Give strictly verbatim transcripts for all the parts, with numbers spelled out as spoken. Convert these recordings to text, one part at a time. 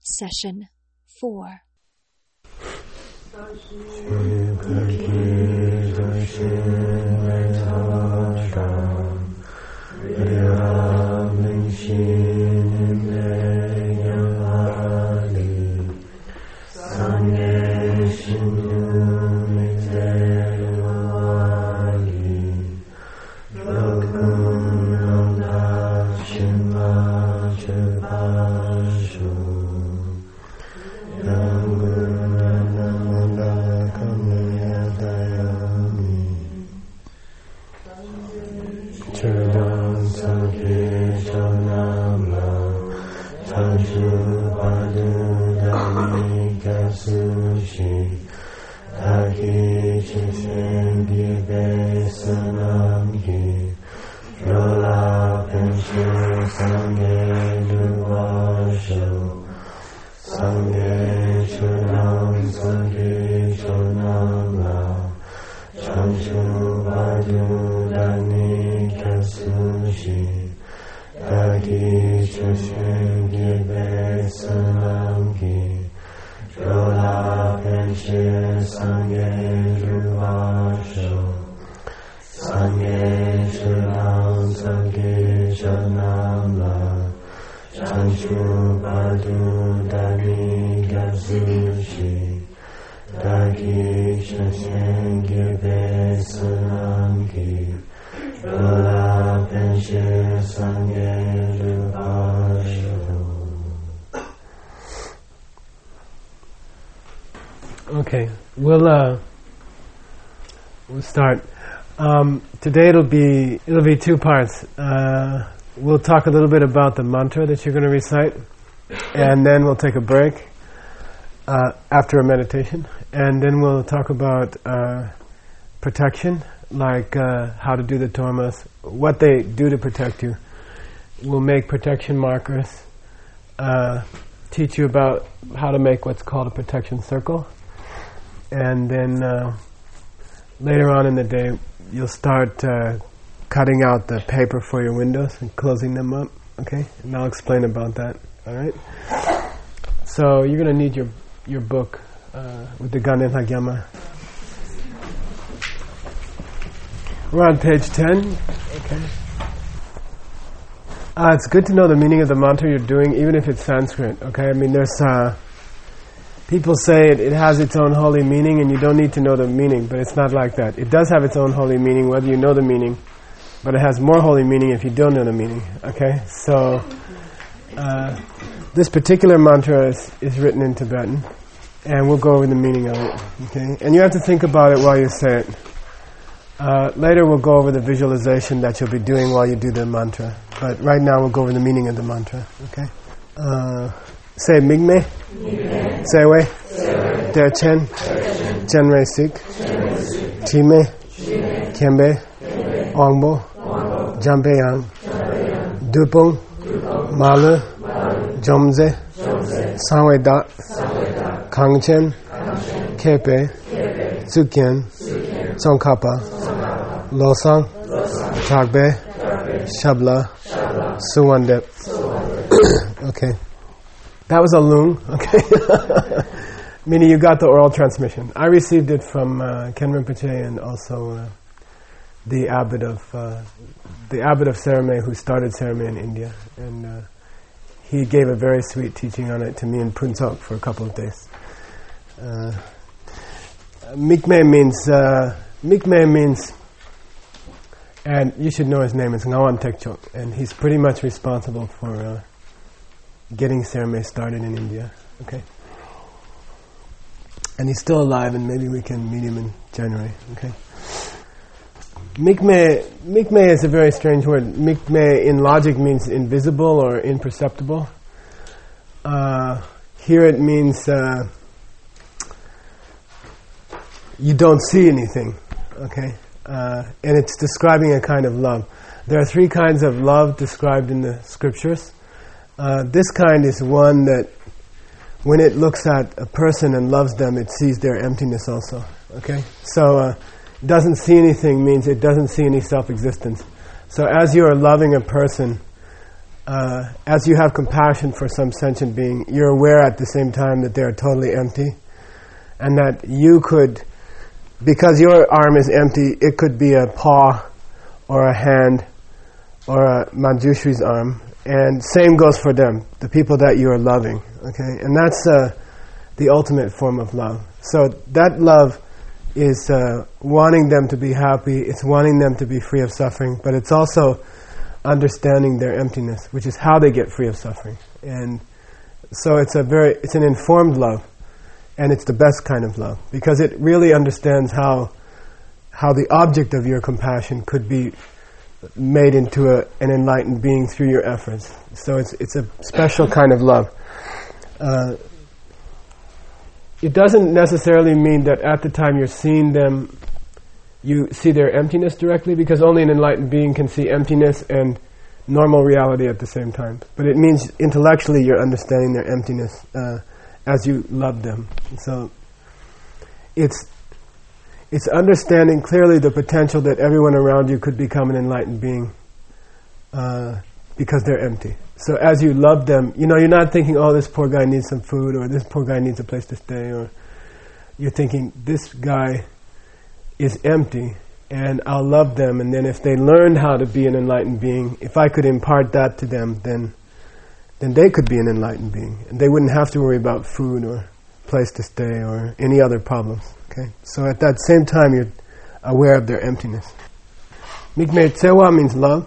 Session four. Okay, we'll uh, we'll start. Um, today it'll be it'll be two parts. Uh, we'll talk a little bit about the mantra that you're going to recite, and then we'll take a break uh, after a meditation, and then we'll talk about uh, protection, like uh, how to do the tormas, what they do to protect you. We'll make protection markers, uh, teach you about how to make what's called a protection circle. And then uh, later on in the day, you'll start uh, cutting out the paper for your windows and closing them up, okay? And I'll explain about that, all right? So you're going to need your your book uh, with the Ganden Hagyama. We're on page ten, okay? Uh, it's good to know the meaning of the mantra you're doing, even if it's Sanskrit, okay? I mean, there's... Uh, People say it, it has its own holy meaning and you don't need to know the meaning, but it's not like that. It does have its own holy meaning whether you know the meaning, but it has more holy meaning if you don't know the meaning, okay? So, uh, this particular mantra is, is written in Tibetan, and we'll go over the meaning of it, okay? And you have to think about it while you say it. Uh, later we'll go over the visualization that you'll be doing while you do the mantra, but right now we'll go over the meaning of the mantra, okay? Uh, say Migme. Sewe, Derchen, Genre Sik, Time, Kembe, Ongbo, Jampeyang, Dupung, Malu, Jomze, Sanwe Dat, Kangchen, Kepe, Tsukyen, Tsongkapa, Losang, Chagbe, Shabla, Suwandep. Okay. That was a lung, okay? Meaning you got the oral transmission. I received it from uh, Ken Rinpoche and also uh, the abbot of uh, the abbot of Serame who started Serame in India, and uh, he gave a very sweet teaching on it to me in Puntok for a couple of days. Uh, Mikme means uh, Mikme means, and you should know his name. It's Ngawan Tekchok, and he's pretty much responsible for. Uh, getting Serame started in India, okay? And he's still alive, and maybe we can meet him in January, okay? Mikme, Mikme is a very strange word. Mikme in logic means invisible or imperceptible. Uh, here it means uh, you don't see anything, okay? Uh, and it's describing a kind of love. There are three kinds of love described in the scriptures. Uh, this kind is one that when it looks at a person and loves them, it sees their emptiness also. Okay? So, uh, doesn't see anything means it doesn't see any self-existence. So as you are loving a person, uh, as you have compassion for some sentient being, you're aware at the same time that they are totally empty, and that you could, because your arm is empty, it could be a paw or a hand or a Manjushri's arm, and same goes for them, the people that you are loving. Okay, and that's uh, the ultimate form of love. So that love is uh, wanting them to be happy, it's wanting them to be free of suffering, but it's also understanding their emptiness, which is how they get free of suffering. And so it's a very, it's an informed love, and it's the best kind of love, because it really understands how how the object of your compassion could be made into a, an enlightened being through your efforts. So it's it's a special kind of love. Uh, it doesn't necessarily mean that at the time you're seeing them, you see their emptiness directly, because only an enlightened being can see emptiness and normal reality at the same time. But it means intellectually you're understanding their emptiness uh, as you love them. So it's it's understanding clearly the potential that everyone around you could become an enlightened being uh, because they're empty. So as you love them, you know, you're not thinking, oh, this poor guy needs some food, or this poor guy needs a place to stay, or you're thinking, this guy is empty, and I'll love them, and then if they learned how to be an enlightened being, if I could impart that to them, then then they could be an enlightened being, and they wouldn't have to worry about food or place to stay or any other problems. Okay, so at that same time you're aware of their emptiness. Mikme Tsewa means love.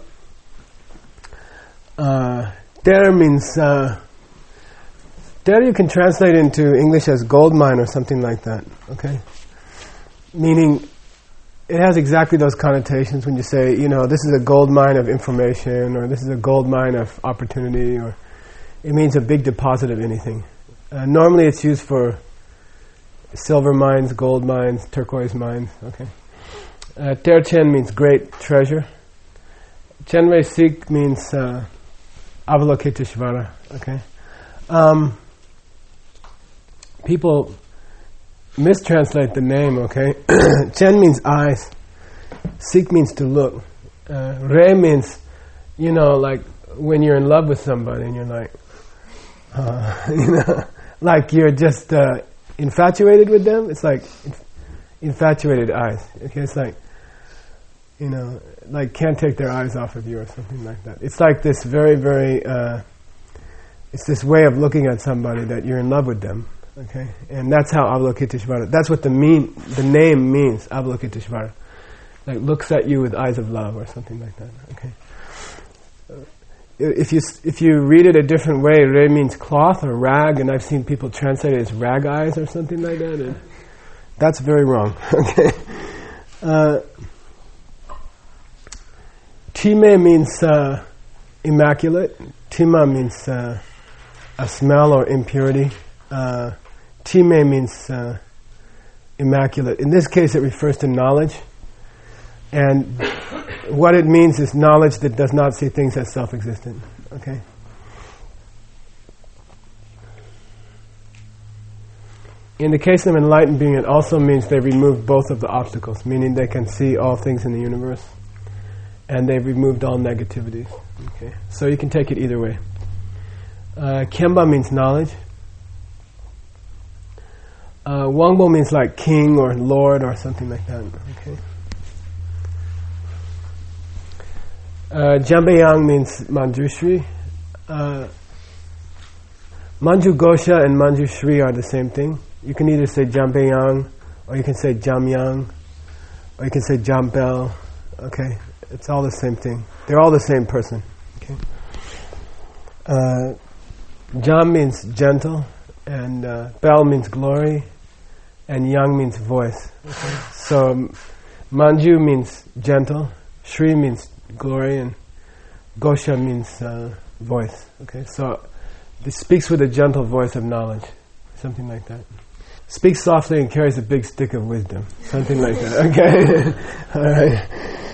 Uh, Ter means uh, Ter you can translate into English as gold mine or something like that. Okay, meaning it has exactly those connotations when you say, you know, this is a gold mine of information, or this is a gold mine of opportunity, or it means a big deposit of anything. Uh, normally it's used for silver mines, gold mines, turquoise mines. Okay. Uh, Ter Chen means great treasure. Chenrei Sik means uh, Avalokiteshvara. Okay. Um, people mistranslate the name, okay? Chen means eyes. Sik means to look. Uh, Re means, you know, like when you're in love with somebody and you're like, uh, you know, like you're just uh, infatuated with them. It's like inf- infatuated eyes. Okay, it's like, you know, like can't take their eyes off of you or something like that. It's like this very, very, uh, it's this way of looking at somebody that you're in love with them. Okay, and that's how Avalokiteshvara. That's what the mean, the name means. Avalokiteshvara, like looks at you with eyes of love or something like that. Okay. If you if you read it a different way, Re means cloth or rag, and I've seen people translate it as rag eyes or something like that, and that's very wrong. Okay. Uh, Time means uh, immaculate. Tima means uh, a smell or impurity. Uh, Time means uh, immaculate. In this case, it refers to knowledge. And what it means is knowledge that does not see things as self-existent. Okay? In the case of an enlightened being, it also means they remove both of the obstacles, meaning they can see all things in the universe, and they've removed all negativities. Okay? So you can take it either way. Uh, Kemba means knowledge. Uh, Wangbo means like king or lord or something like that. Okay. Uh, Jambayang means Manjushri. Uh, Manju Gosha and Manjushri are the same thing. You can either say Jambayang, or you can say Jamyang, or you can say Jambel. Okay, it's all the same thing. They're all the same person. Okay. Uh, Jam means gentle, and uh, Bel means glory, and Yang means voice. Okay. So um, Manju means gentle, Shri means glory, and Gosha means uh, voice. Okay, so this speaks with a gentle voice of knowledge, something like that. Speaks softly and carries a big stick of wisdom, something like that. Okay, all right.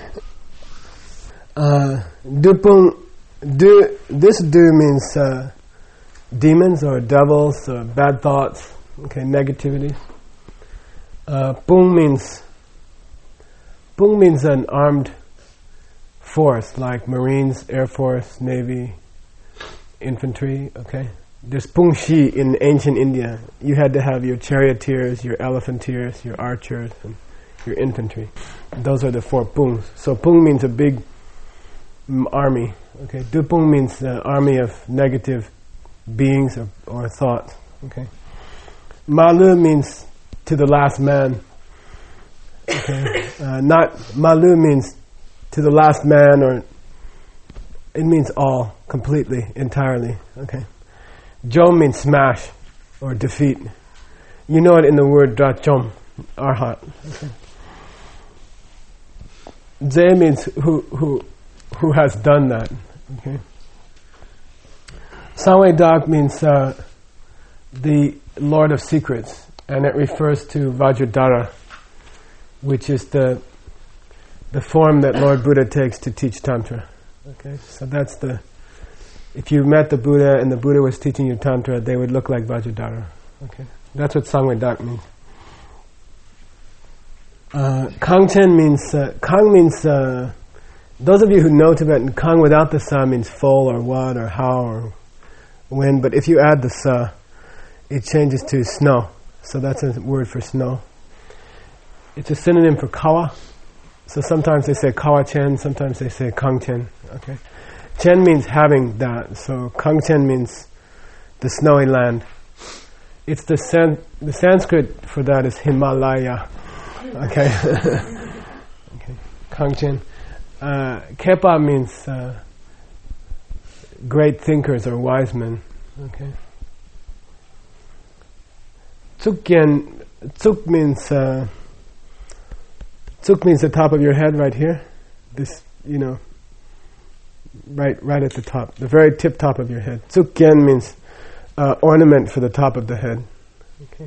Uh, Dupung, du, this du means uh, demons or devils or bad thoughts. Okay, negativity. Uh, Pung means Pung means an armed force like Marines, Air Force, Navy, infantry, okay? There's pung shi in ancient India. You had to have your charioteers, your elephanteers, your archers, and your infantry. Those are the four pungs. So pung means a big mm, army, okay? Du pung means the army of negative beings or, or thoughts, okay? Ma lu means to the last man, okay? Uh, not, ma lu means to the last man, or it means all, completely, entirely, okay? Jom means smash or defeat. You know it in the word drachom, arhat. Okay. Ze means who who who has done that. Okay. Sangwe Dak means uh, the Lord of Secrets, and it refers to Vajradhara, which is the the form that Lord Buddha takes to teach Tantra. Okay, so that's the. If you met the Buddha and the Buddha was teaching you Tantra, they would look like Vajradhara. Okay, that's what Sangwe Dak means. Uh, Kangchen means, uh, Kang means, uh, those of you who know Tibetan, Kang without the sa means full or what or how or when, but if you add the sa, it changes to snow. So that's a word for snow. It's a synonym for kawa. So sometimes they say kawa chen, sometimes they say kang chen. Okay. Chen means having that, so Kang Chen means the snowy land. It's the san- the Sanskrit for that is Himalaya. Okay. Okay. Kang Chen. Uh, Kepa means uh, great thinkers or wise men. Okay. Tsukyen, Tsuk means uh, Tsuk means the top of your head right here. This, you know. Right, right at the top, the very tip top of your head. Tsukyen means uh, ornament for the top of the head. Okay.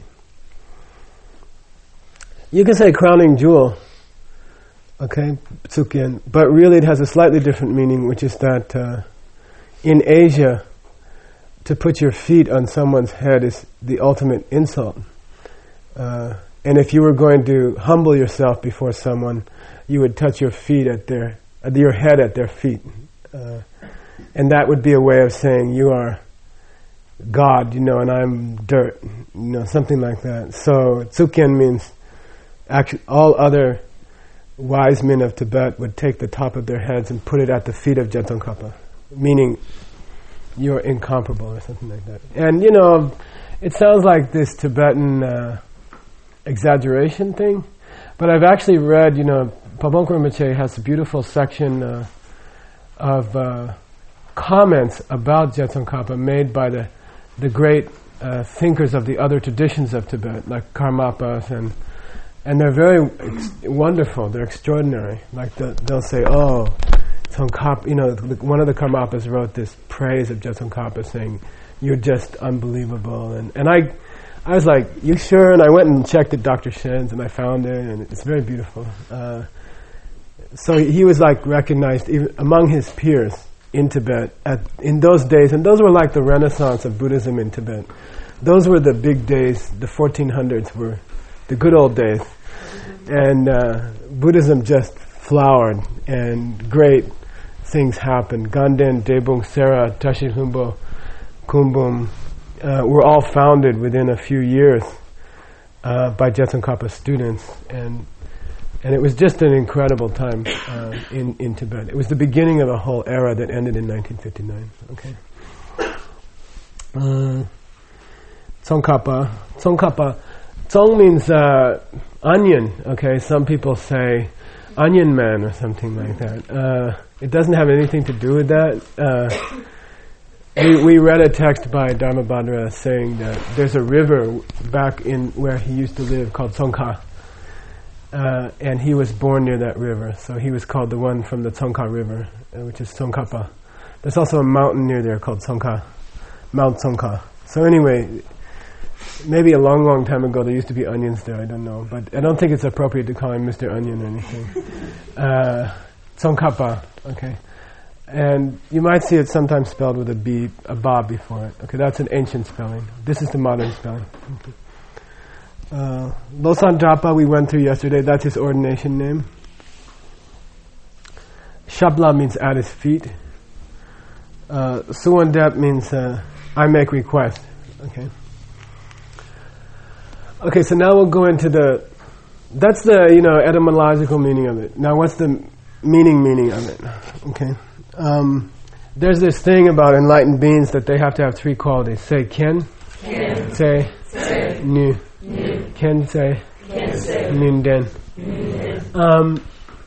You can say crowning jewel, okay, tsukyen, but really it has a slightly different meaning, which is that uh, in Asia, to put your feet on someone's head is the ultimate insult. Uh, and if you were going to humble yourself before someone, you would touch your feet at their, uh, your head at their feet. Uh, and that would be a way of saying you are God, you know, and I'm dirt, you know, something like that. So Tsukyen means actually all other wise men of Tibet would take the top of their heads and put it at the feet of Je Tsongkhapa, meaning you're incomparable or something like that. And you know, it sounds like this Tibetan uh, exaggeration thing, but I've actually read, you know, Pabongko Rinpoche has a beautiful section uh, of uh, comments about Je Tsongkhapa made by the the great uh, thinkers of the other traditions of Tibet, like Karmapas, and and they're very ex- wonderful. They're extraordinary. Like the, they'll say, "Oh, Tsongkhapa," you know, the, one of the Karmapas wrote this praise of Je Tsongkhapa, saying, "You're just unbelievable." And and I, I was like, "You sure?" And I went and checked at Doctor Shen's, and I found it, and it's very beautiful. Uh, So he was like recognized even among his peers in Tibet at, in those days, and those were like the renaissance of Buddhism in Tibet. Those were the big days. The fourteen hundreds were the good old days, and uh, Buddhism just flowered, and great things happened. Ganden, Debung, Sera, Tashi Lumbo, Kumbum uh, were all founded within a few years uh, by Je Tsongkhapa's students, and And it was just an incredible time uh, in, in Tibet. It was the beginning of a whole era that ended in nineteen fifty-nine. Okay. Uh, Tsongkhapa. Tsongkhapa. Tsong means uh, onion. Okay. Some people say onion man or something like that. Uh, it doesn't have anything to do with that. Uh, we, we read a text by Dharmabhadra saying that there's a river back in where he used to live called Tsongkha. Uh, and he was born near that river, so he was called the one from the Tsongkha River, uh, which is Tsongkhapa. There's also a mountain near there called Tsongkha, Mount Tsongkha. So anyway, maybe a long, long time ago there used to be onions there, I don't know, but I don't think it's appropriate to call him Mister Onion or anything. Uh, Tsongkhapa, okay. And you might see it sometimes spelled with a B, a ba before it. Okay, that's an ancient spelling. This is the modern spelling. Okay. Uh, Losan Japa we went through yesterday, that's his ordination name. Shabla means at his feet. Uh, Suwandep means uh, I make request. Okay. Okay, so now we'll go into the, that's the, you know, etymological meaning of it. Now what's the meaning meaning of it? Okay. Um, there's this thing about enlightened beings that they have to have three qualities. Say Ken, Ken. Say, say. Nu, Nu. Ken say, Ken say. Nun Den. Um,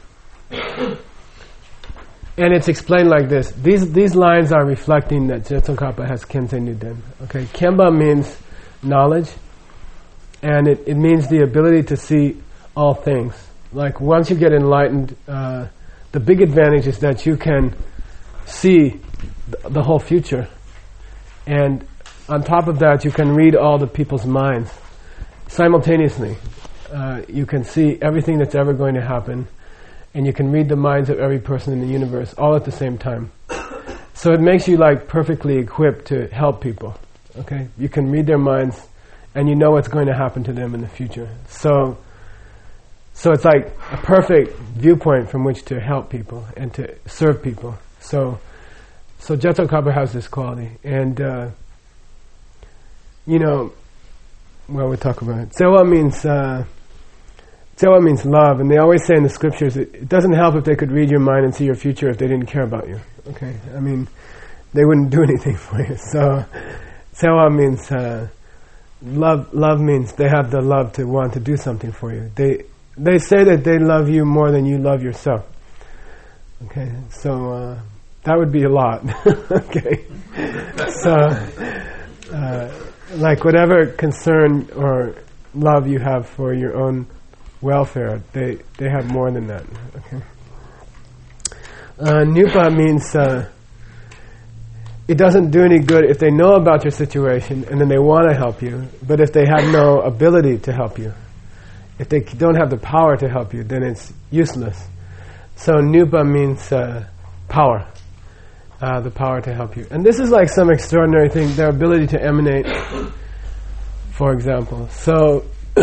and it's explained like this. These these lines are reflecting that Jetsun-Kappa has Kensei Nuden. Okay, Kemba means knowledge, and it, it means the ability to see all things. Like once you get enlightened, uh, the big advantage is that you can see th- the whole future, and on top of that, you can read all the people's minds simultaneously. Uh, you can see everything that's ever going to happen, and you can read the minds of every person in the universe all at the same time. So it makes you like perfectly equipped to help people. Okay, you can read their minds, and you know what's going to happen to them in the future. So, so it's like a perfect viewpoint from which to help people and to serve people. So, so Jetsun-Kappa has this quality, and uh, you know, well, we'll talk about it. Sewa means. Uh, Sewa means love, and they always say in the scriptures, it, it doesn't help if they could read your mind and see your future if they didn't care about you. Okay, I mean, they wouldn't do anything for you. So, Sewa means uh, love. Love means they have the love to want to do something for you. They they say that they love you more than you love yourself. Okay, so uh, that would be a lot. Okay, so uh, like whatever concern or love you have for your own welfare, they they have more than that. Okay. Uh, Nupa means uh, it doesn't do any good if they know about your situation and then they want to help you, but if they have no ability to help you, if they don't have the power to help you, then it's useless. So Nupa means uh, power, uh, the power to help you. And this is like some extraordinary thing, their ability to emanate, for example. So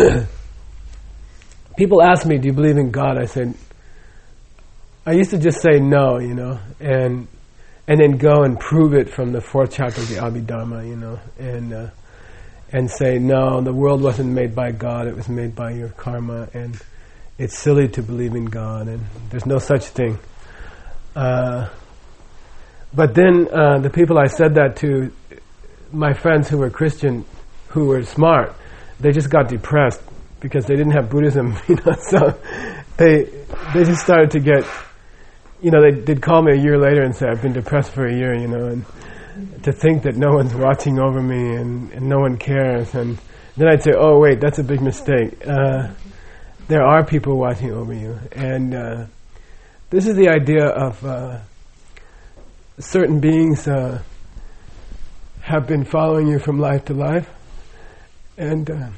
people ask me, do you believe in God? I said, I used to just say no, you know, and and then go and prove it from the fourth chapter of the Abhidharma, you know, and uh, and say, no, the world wasn't made by God, it was made by your karma, and it's silly to believe in God, and there's no such thing. Uh, but then uh, the people I said that to, my friends who were Christian, who were smart, they just got depressed because they didn't have Buddhism, you know, so they they just started to get, you know, they did call me a year later and say, I've been depressed for a year, you know, and to think that no one's watching over me and, and no one cares, and then I'd say, oh wait, that's a big mistake. Uh, there are people watching over you, and uh, this is the idea of uh, certain beings uh, have been following you from life to life, and uh,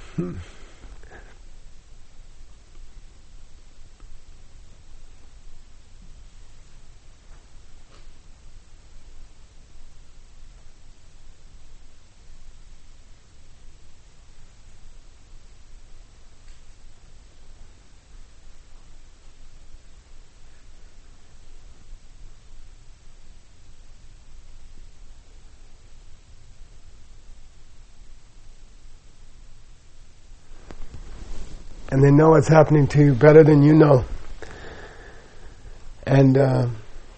and they know what's happening to you better than you know, and uh,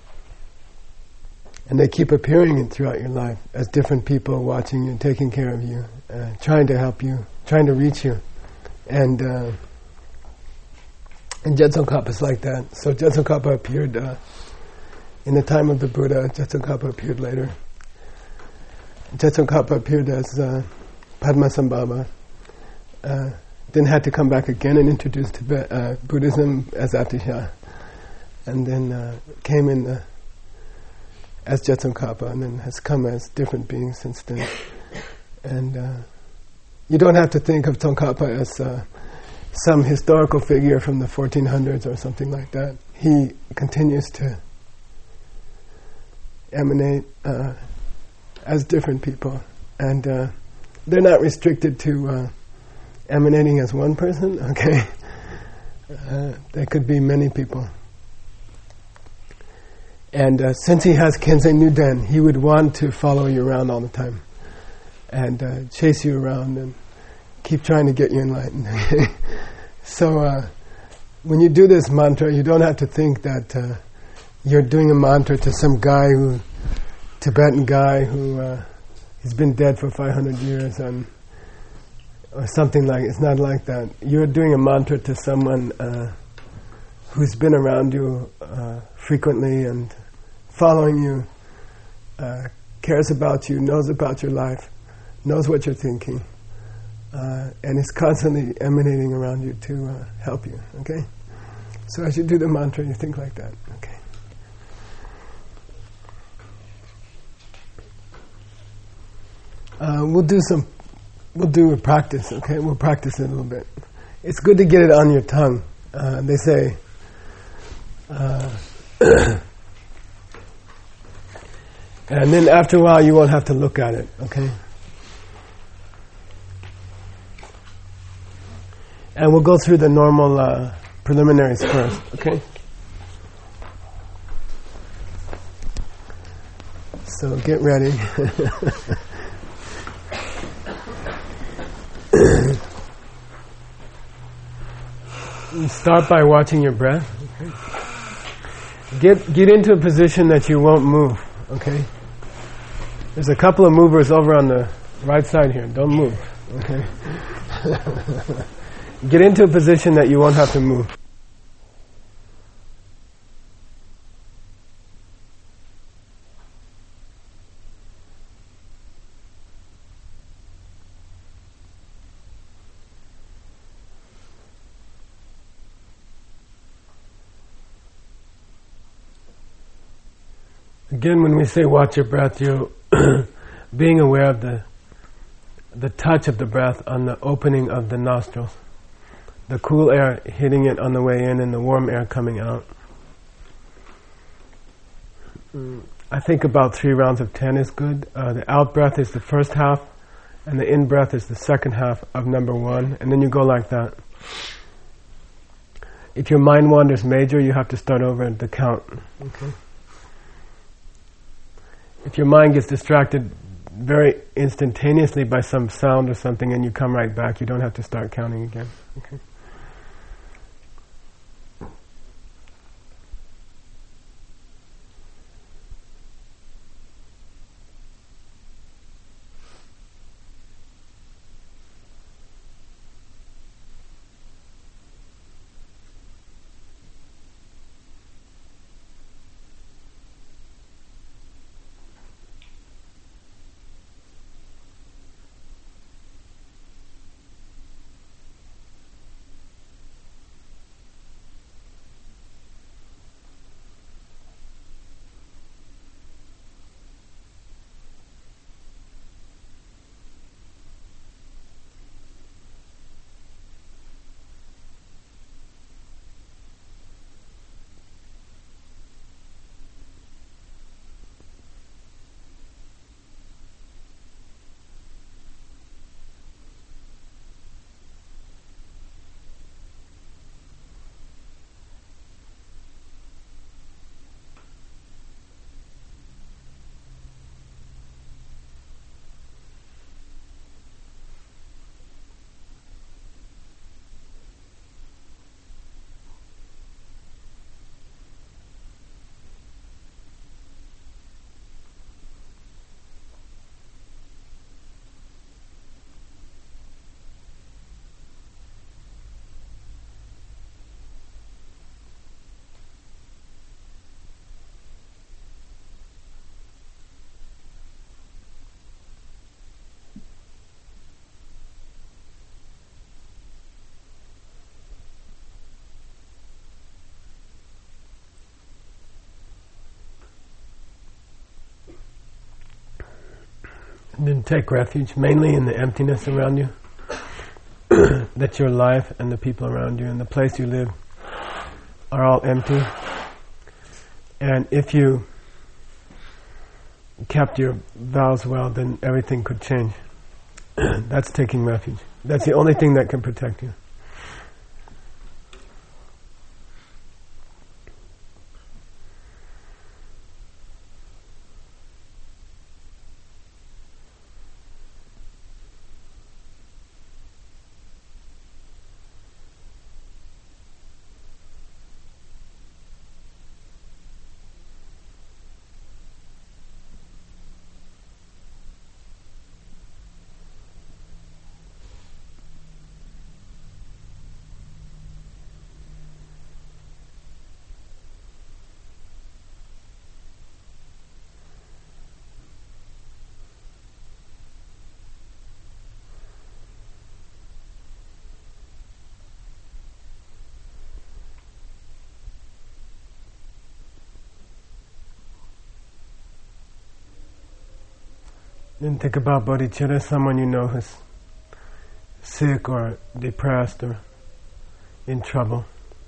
and they keep appearing throughout your life as different people watching you, taking care of you, uh, trying to help you, trying to reach you, and uh, and Jetsun-Kappa is like that. So Jetsun-Kappa appeared uh, in the time of the Buddha. Jetsun-Kappa appeared later. Jetsun-Kappa appeared as uh, Padmasambhava. Uh, Then had to come back again and introduce Tibet, uh, Buddhism as Atisha, and then uh, came in the, as Jetsun-Kappa, and then has come as different beings since then. And uh, you don't have to think of Tsongkhapa as uh, some historical figure from the fourteen hundreds or something like that. He continues to emanate uh, as different people, and uh, they're not restricted to Uh, emanating as one person, okay? Uh, there could be many people. And uh, since he has Kensei Nuden, he would want to follow you around all the time and uh, chase you around and keep trying to get you enlightened. So uh, when you do this mantra, you don't have to think that uh, you're doing a mantra to some guy who, Tibetan guy who uh, he's been dead for five hundred years and or something like. It's not like that. You're doing a mantra to someone uh, who's been around you uh, frequently and following you, uh, cares about you, knows about your life, knows what you're thinking, uh, and is constantly emanating around you to uh, help you. Okay. So as you do the mantra, you think like that. Okay. Uh, we'll do some, we'll do a practice, okay? We'll practice it a little bit. It's good to get it on your tongue. Uh, they say, uh, and then after a while you won't have to look at it, okay? And we'll go through the normal uh, preliminaries first, okay? So get ready. Start by watching your breath. Okay. Get get into a position that you won't move. Okay. There's a couple of movers over on the right side here. Don't move. Okay. Get into a position that you won't have to move. Again, when we say watch your breath, you're being aware of the the touch of the breath on the opening of the nostrils. The cool air hitting it on the way in and the warm air coming out. Mm. I think about three rounds of ten is good. Uh, the out breath is the first half and the in breath is the second half of number one, and then you go like that. If your mind wanders major, you have to start over at the count. Okay. If your mind gets distracted very instantaneously by some sound or something and you come right back, you don't have to start counting again. Okay. And then take refuge mainly in the emptiness around you. That your life and the people around you and the place you live are all empty. And if you kept your vows well, then everything could change. That's taking refuge. That's the only thing that can protect you. Then think about bodhicitta, someone you know who's sick or depressed or in trouble.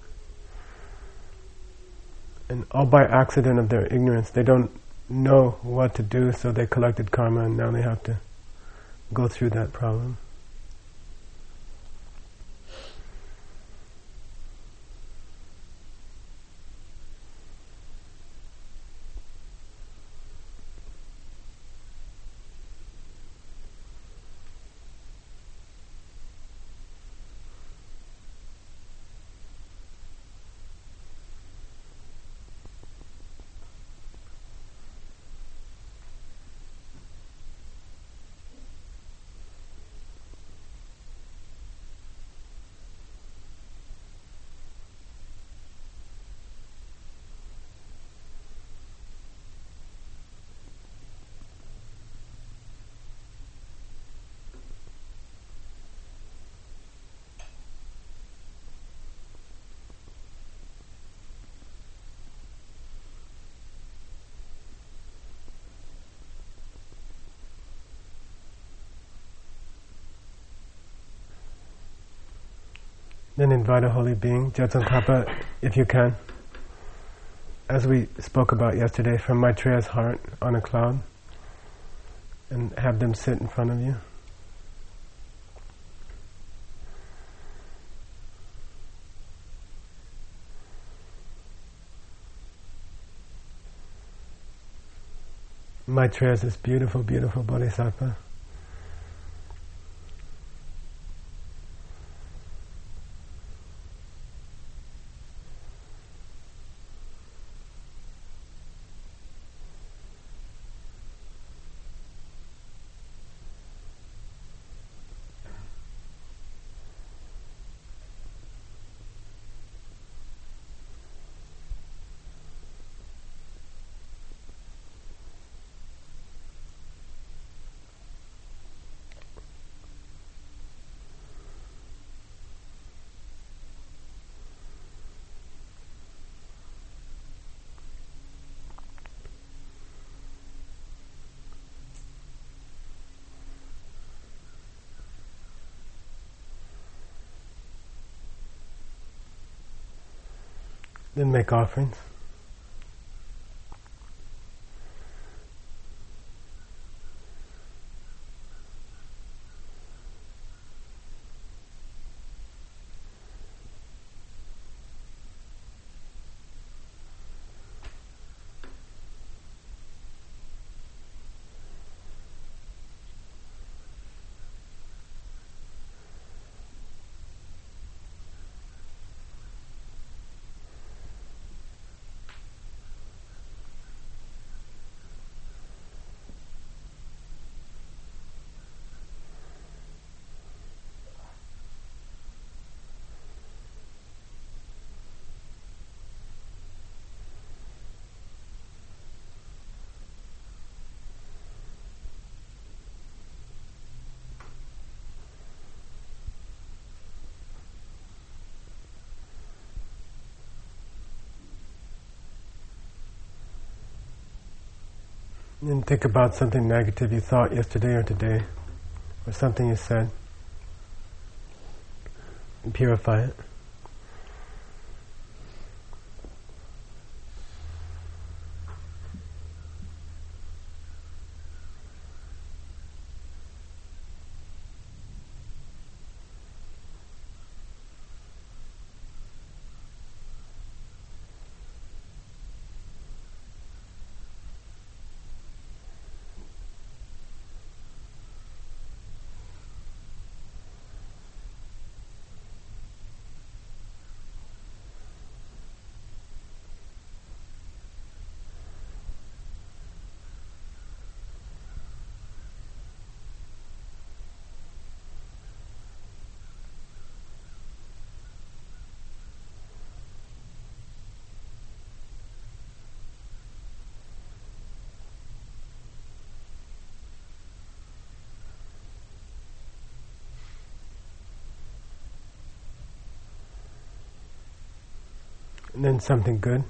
And all by accident of their ignorance, they don't know what to do, so they collected karma and now they have to go through that problem. Then invite a holy being, Jetsongkhapa, if you can, as we spoke about yesterday, from Maitreya's heart on a cloud, and have them sit in front of you. Maitreya is this beautiful, beautiful bodhisattva. Then make offerings. And think about something negative you thought yesterday or today, or something you said, and purify it. And then something good.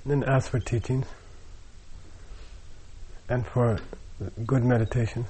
Then ask for teachings and for good meditations.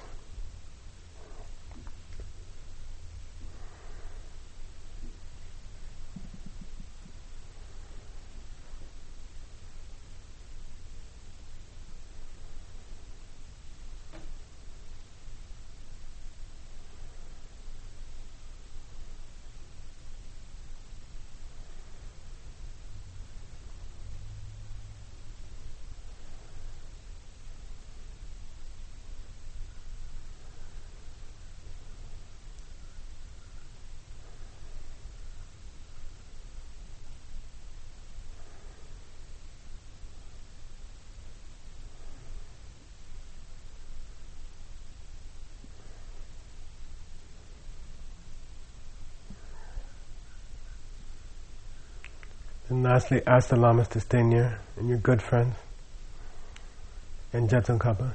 And lastly, ask the lamas to stay near, and your good friends, and Jetsun-Kappa.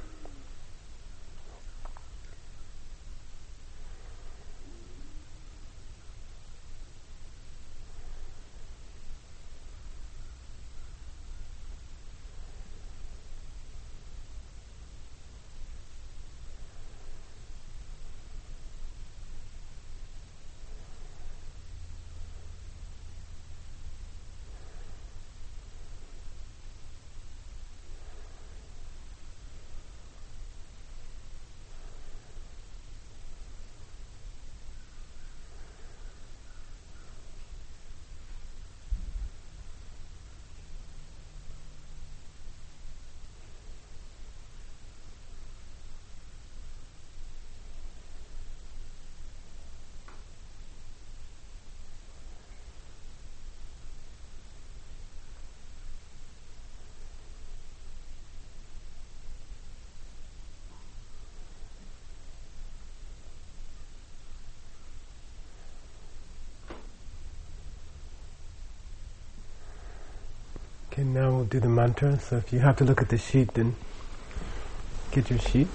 Okay, now we'll do the mantra. So if you have to look at the sheet, then get your sheet.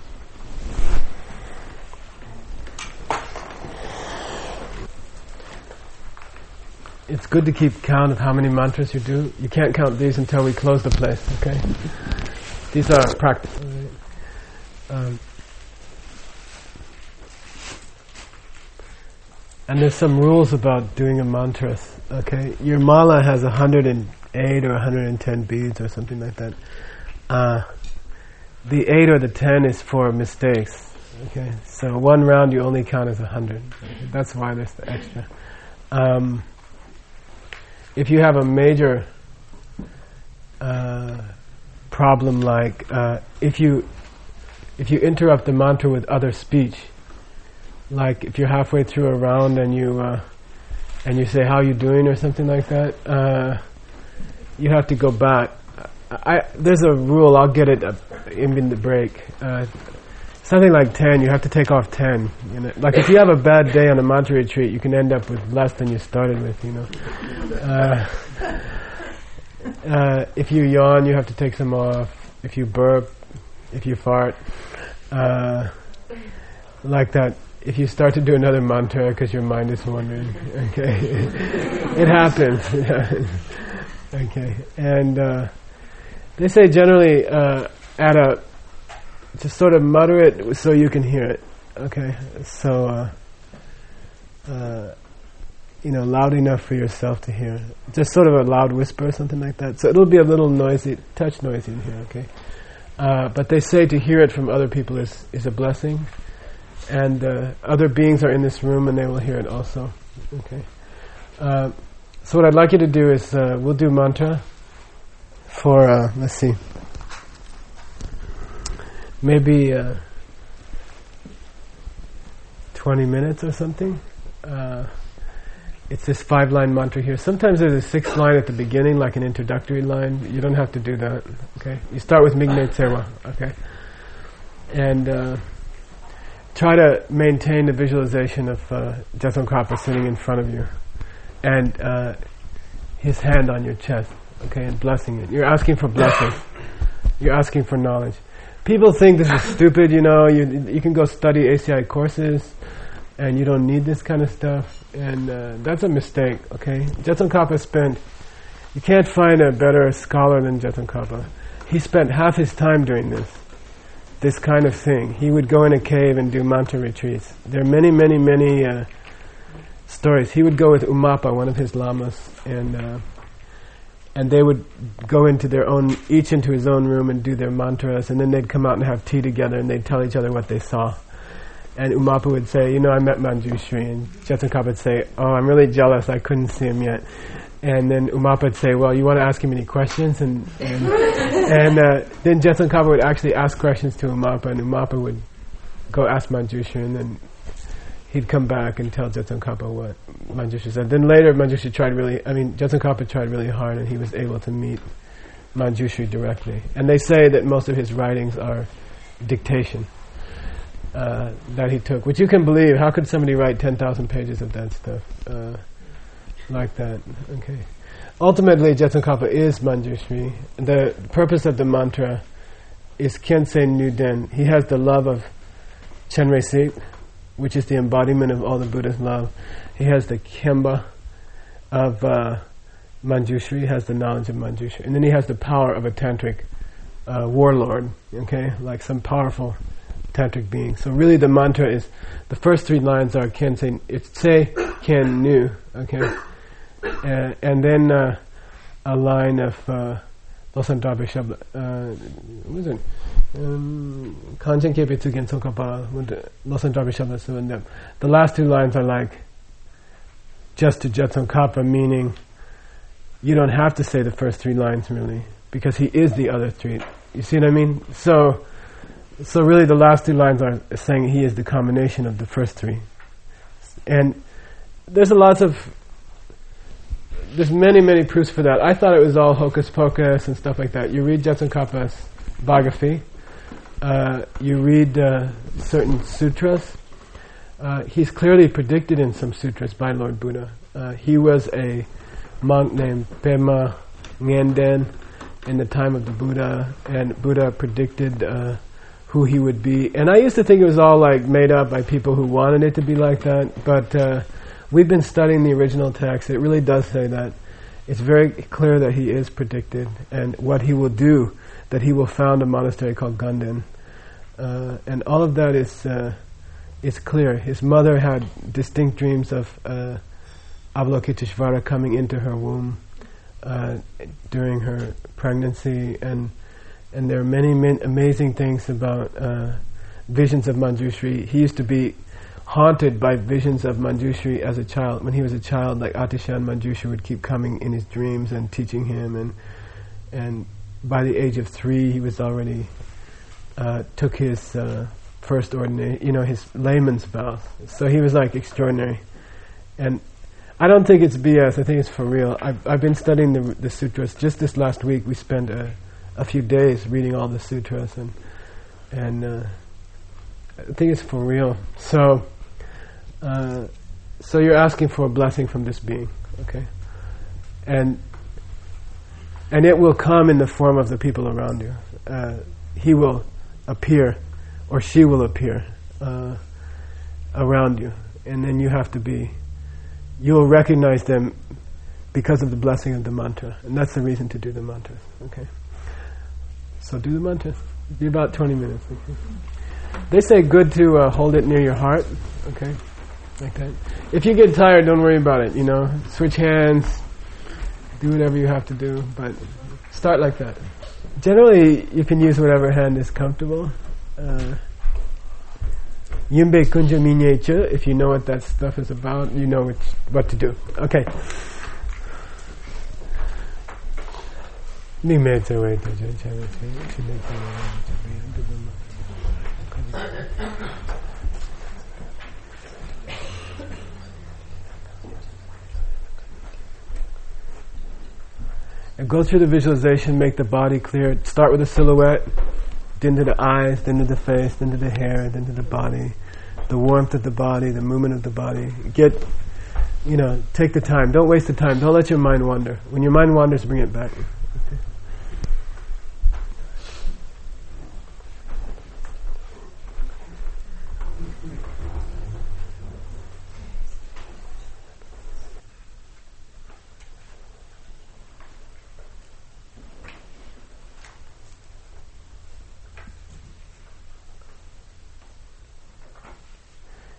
It's good to keep count of how many mantras you do. You can't count these until we close the place, okay? These are practice. Um, and there's some rules about doing a mantra, okay? Your mala has one hundred eight or one hundred ten beads or something like that. Uh, the eight or the ten is for mistakes, okay? So one round you only count as one hundred. Okay? That's why there's the extra. Um, if you have a major uh, problem, like uh, if you if you interrupt the mantra with other speech, like if you're halfway through a round and you uh, and you say "How you doing?" or something like that, uh, you have to go back. I, there's a rule. I'll get it in the break. Uh, something like ten. You have to take off ten. You know, like if you have a bad day on a mantra retreat, you can end up with less than you started with. You know. Uh, uh, if you yawn, you have to take some off. If you burp, if you fart, uh, like that. If you start to do another mantra because your mind is wandering, okay, it happens. Okay, and uh, they say generally uh, at a just sort of mutter it so you can hear it. Okay, so uh, uh, you know, loud enough for yourself to hear. Just sort of a loud whisper or something like that. So it'll be a little noisy, touch noisy in here. Okay, uh, but they say to hear it from other people is is a blessing. And uh, other beings are in this room and they will hear it also. Okay. Uh, so what I'd like you to do is, uh, we'll do mantra for, uh, let's see, maybe uh, twenty minutes or something. Uh, it's this five-line mantra here. Sometimes there's a sixth line at the beginning, like an introductory line. You don't have to do that. Okay. You start with Migne Tsewa. Okay. And Uh, try to maintain the visualization of uh, Jetsun-Kappa sitting in front of you, and uh, his hand on your chest, okay, and blessing it. You're asking for blessing. You're asking for knowledge. People think this is stupid, you know. You you can go study A C I courses, and you don't need this kind of stuff, and uh, that's a mistake. Okay, Jetsun-Kappa spent You can't find a better scholar than Je Tsongkhapa. He spent half his time doing this, this kind of thing. He would go in a cave and do mantra retreats. There are many, many, many uh, stories. He would go with Umapa, one of his lamas, and uh, and they would go into their own, each into his own room and do their mantras, and then they'd come out and have tea together, and they'd tell each other what they saw. And Umapa would say, you know, I met Manjushri, and Je Tsongkhapa would say, oh, I'm really jealous, I couldn't see him yet. And then Umapa would say, well, you want to ask him any questions? And and, and uh, then Je Tsongkhapa would actually ask questions to Umapa, and Umapa would go ask Manjushri, and then he'd come back and tell Je Tsongkhapa what Manjushri said. Then later Manjushri tried really, I mean, Je Tsongkhapa tried really hard, and he was able to meet Manjushri directly. And they say that most of his writings are dictation uh, that he took, which you can believe. How could somebody write ten thousand pages of that stuff uh, like that? Okay. Ultimately, Je Tsongkhapa is Manjushri. The purpose of the mantra is Khyentse Nu Den. He has the love of Chenre Sik, which is the embodiment of all the Buddha's love. He has the Khyemba of uh, Manjushri, he has the knowledge of Manjushri. And then he has the power of a tantric uh, warlord, okay, like some powerful tantric being. So really the mantra is, the first three lines are Khyentse, it's Tse Khen Nu, okay, uh, and then uh, a line of uh, Losan Drabe Shabda, uh, what is it? Kanchen Kepe Tsugen Tsongkhapa, Losan Drabe Shabda Suvandam. The last two lines are like just to Je Tsongkhapa, meaning you don't have to say the first three lines really, because he is the other three. You see what I mean? So, so really the last two lines are saying he is the combination of the first three. And there's a lots of, there's many, many proofs for that. I thought it was all hocus pocus and stuff like that. You read Je Tsongkhapa's biography, uh, you read uh, certain sutras. Uh, he's clearly predicted in some sutras by Lord Buddha. Uh, he was a monk named Pema Ngenden in the time of the Buddha, and Buddha predicted uh, who he would be. And I used to think it was all like made up by people who wanted it to be like that, but uh, we've been studying the original text. It really does say that. It's very clear that he is predicted, and what he will do, that he will found a monastery called Ganden. Uh, and all of that is uh, is clear. His mother had distinct dreams of uh, Avalokiteshvara coming into her womb uh, during her pregnancy, and and there are many, many amazing things about uh, visions of Manjushri. He used to be haunted by visions of Manjushri as a child. When he was a child, like Atishan Manjushri would keep coming in his dreams and teaching him, and and by the age of three, he was already uh, took his uh, first ordinary, you know, his layman's vows. So he was like extraordinary, and I don't think it's B S. I think it's for real. I've I've been studying the the sutras. Just this last week, we spent a a few days reading all the sutras, and and uh, I think it's for real. So. Uh, so you're asking for a blessing from this being, okay? And and it will come in the form of the people around you. Uh, he will appear, or she will appear uh, around you, and then you have to be. You will recognize them because of the blessing of the mantra, and that's the reason to do the mantra. Okay. So do the mantra. Be about twenty minutes. Okay? They say good to uh, hold it near your heart. Okay. Like that. If you get tired, don't worry about it, you know. Switch hands, do whatever you have to do, but start like that. Generally, you can use whatever hand is comfortable. Yimbe kunja minyecha, if you know what that stuff is about, you know which, what to do. Okay. And go through the visualization, make the body clear. Start with a silhouette, then to the eyes, then to the face, then to the hair, then to the body. The warmth of the body, the movement of the body. Get, you know, take the time. Don't waste the time. Don't let your mind wander. When your mind wanders, bring it back. Okay.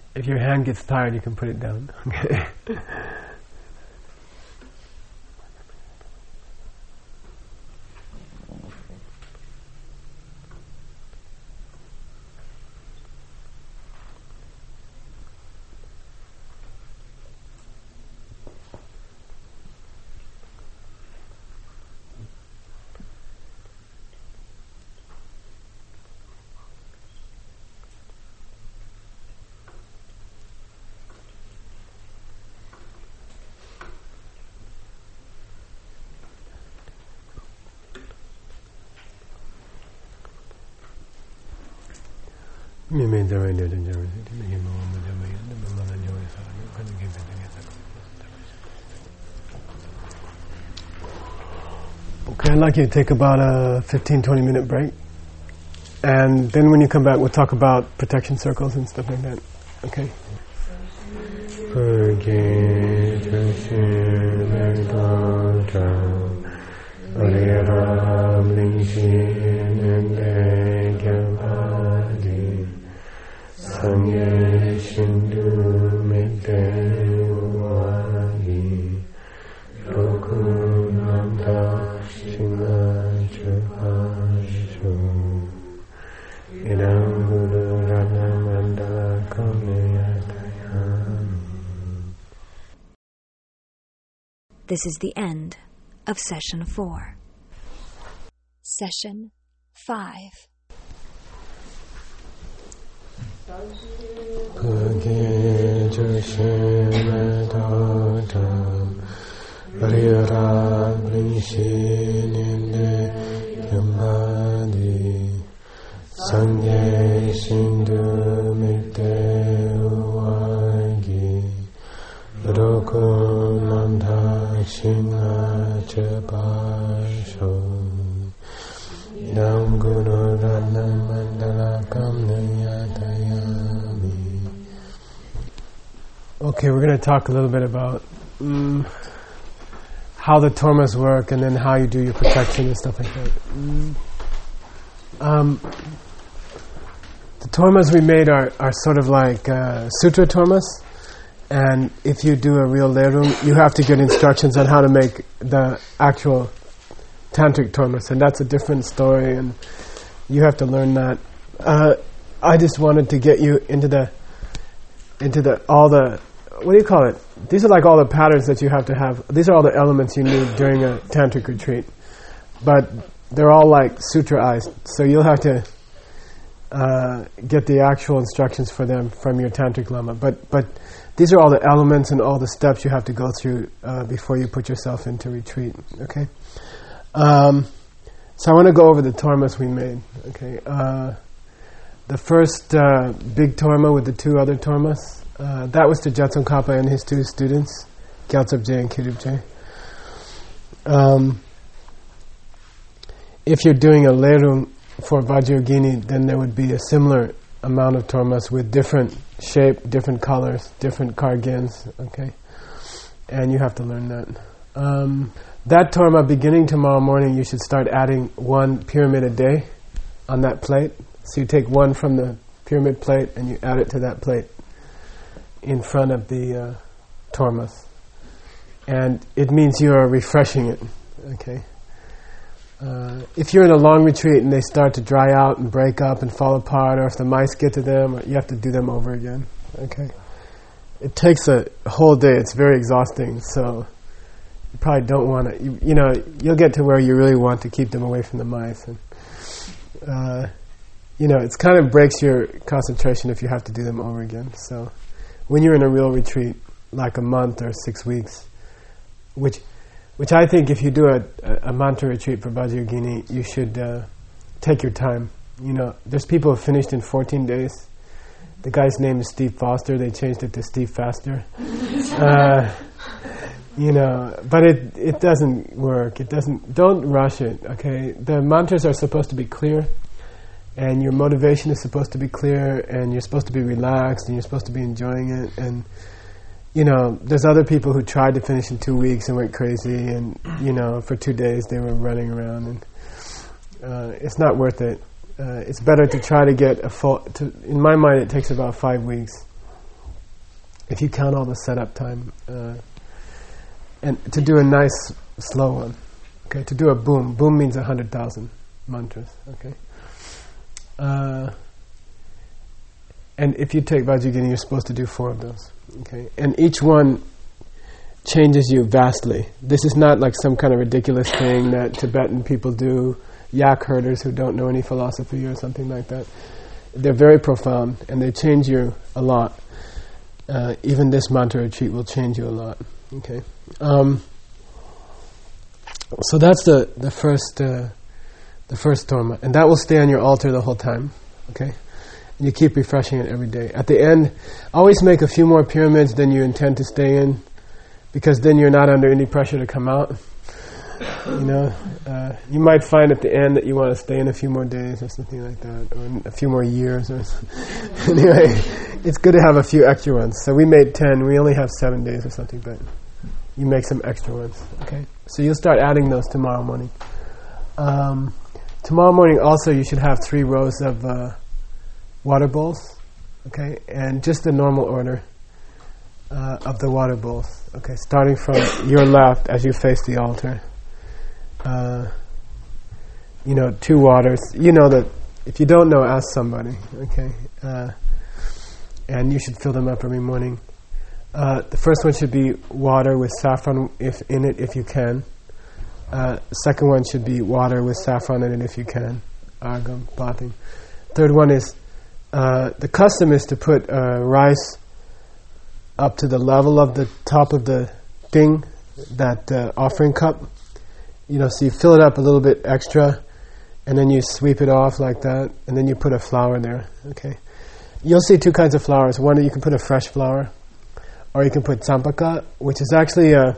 If your hand gets tired, you can put it down. Okay. Okay, I'd like you to take about a fifteen to twenty minute break. And then when you come back, we'll talk about protection circles and stuff like that. Okay? This is the end of session four. Session five. Okay, we're going to talk a little bit about um, how the tormas work and then how you do your protection and stuff like that. Mm. Um, the tormas we made are, are sort of like uh, sutra tormas, and if you do a real lerung, you have to get instructions on how to make the actual tantric tormas, and that's a different story, and you have to learn that. Uh, I just wanted to get you into the into the all the what do you call it? These are like all the patterns that you have to have. These are all the elements you need during a tantric retreat, but they're all like sutraized, so you'll have to uh, get the actual instructions for them from your tantric lama. But but these are all the elements and all the steps you have to go through uh, before you put yourself into retreat. Okay. Um, so I want to go over the tormas we made. Okay. Uh, the first uh, big torma with the two other tormas. Uh, that was to Jetsun Kappa and his two students, Gyaltsab Je and Kirub Je. Um, if you're doing a lerung for Vajrayogini, then there would be a similar amount of tormas with different shape, different colors, different kargyans, okay? And you have to learn that. Um, that torma, beginning tomorrow morning, you should start adding one pyramid a day on that plate. So you take one from the pyramid plate and you add it to that plate in front of the uh, tormas, and it means you are refreshing it. Okay. Uh, if you're in a long retreat and they start to dry out and break up and fall apart, or if the mice get to them, you have to do them over again. Okay. It takes a whole day. It's very exhausting. So you probably don't want to. You, you know, you'll get to where you really want to keep them away from the mice, and uh, you know, it kind of breaks your concentration if you have to do them over again. So. When you're in a real retreat, like a month or six weeks, which which I think if you do a, a, a mantra retreat for Vajrayogini, you should uh, take your time. You know, there's people who have finished in fourteen days. The guy's name is Steve Foster. They changed it to Steve Faster. uh, you know, but it it doesn't work. It doesn't. Don't rush it. Okay, the mantras are supposed to be clear. And your motivation is supposed to be clear, and you're supposed to be relaxed, and you're supposed to be enjoying it. And, you know, there's other people who tried to finish in two weeks and went crazy, and, you know, for two days they were running around. And uh, it's not worth it. Uh, it's better to try to get a full... To, in my mind, it takes about five weeks if you count all the setup time. Uh, and to do a nice, slow one. Okay, to do a boom. Boom means a hundred thousand mantras. Okay. Uh, and if you take Vajrayogini, you're supposed to do four of those. Okay, and each one changes you vastly. This is not like some kind of ridiculous thing that Tibetan people do, yak herders who don't know any philosophy or something like that. They're very profound, and they change you a lot. Uh, even this mantra retreat will change you a lot. Okay, um, so that's the the first uh, the first torma, and that will stay on your altar the whole time. Okay, and you keep refreshing it every day. At the end, always make a few more pyramids than you intend to stay in, because then you're not under any pressure to come out. You know, uh, you might find at the end that you want to stay in a few more days or something like that, or in a few more years or something. Anyway, it's good to have a few extra ones. So we made ten, we only have seven days or something, but you make some extra ones, okay? So you'll start adding those tomorrow morning. Um, tomorrow morning also you should have three rows of uh, water bowls, okay? And just the normal order uh, of the water bowls, okay? Starting from your left as you face the altar. Uh, you know, two waters. You know that if you don't know, ask somebody, okay? Uh, and you should fill them up every morning. Uh, the first one should be water with saffron if in it if you can. Uh, second one should be water with saffron in it if you can. Agam, bathing. Third one is, uh, the custom is to put uh, rice up to the level of the top of the thing, that uh, offering cup. You know, so you fill it up a little bit extra, and then you sweep it off like that, and then you put a flower there, okay? You'll see two kinds of flowers. One, you can put a fresh flower, or you can put tsampaka, which is actually a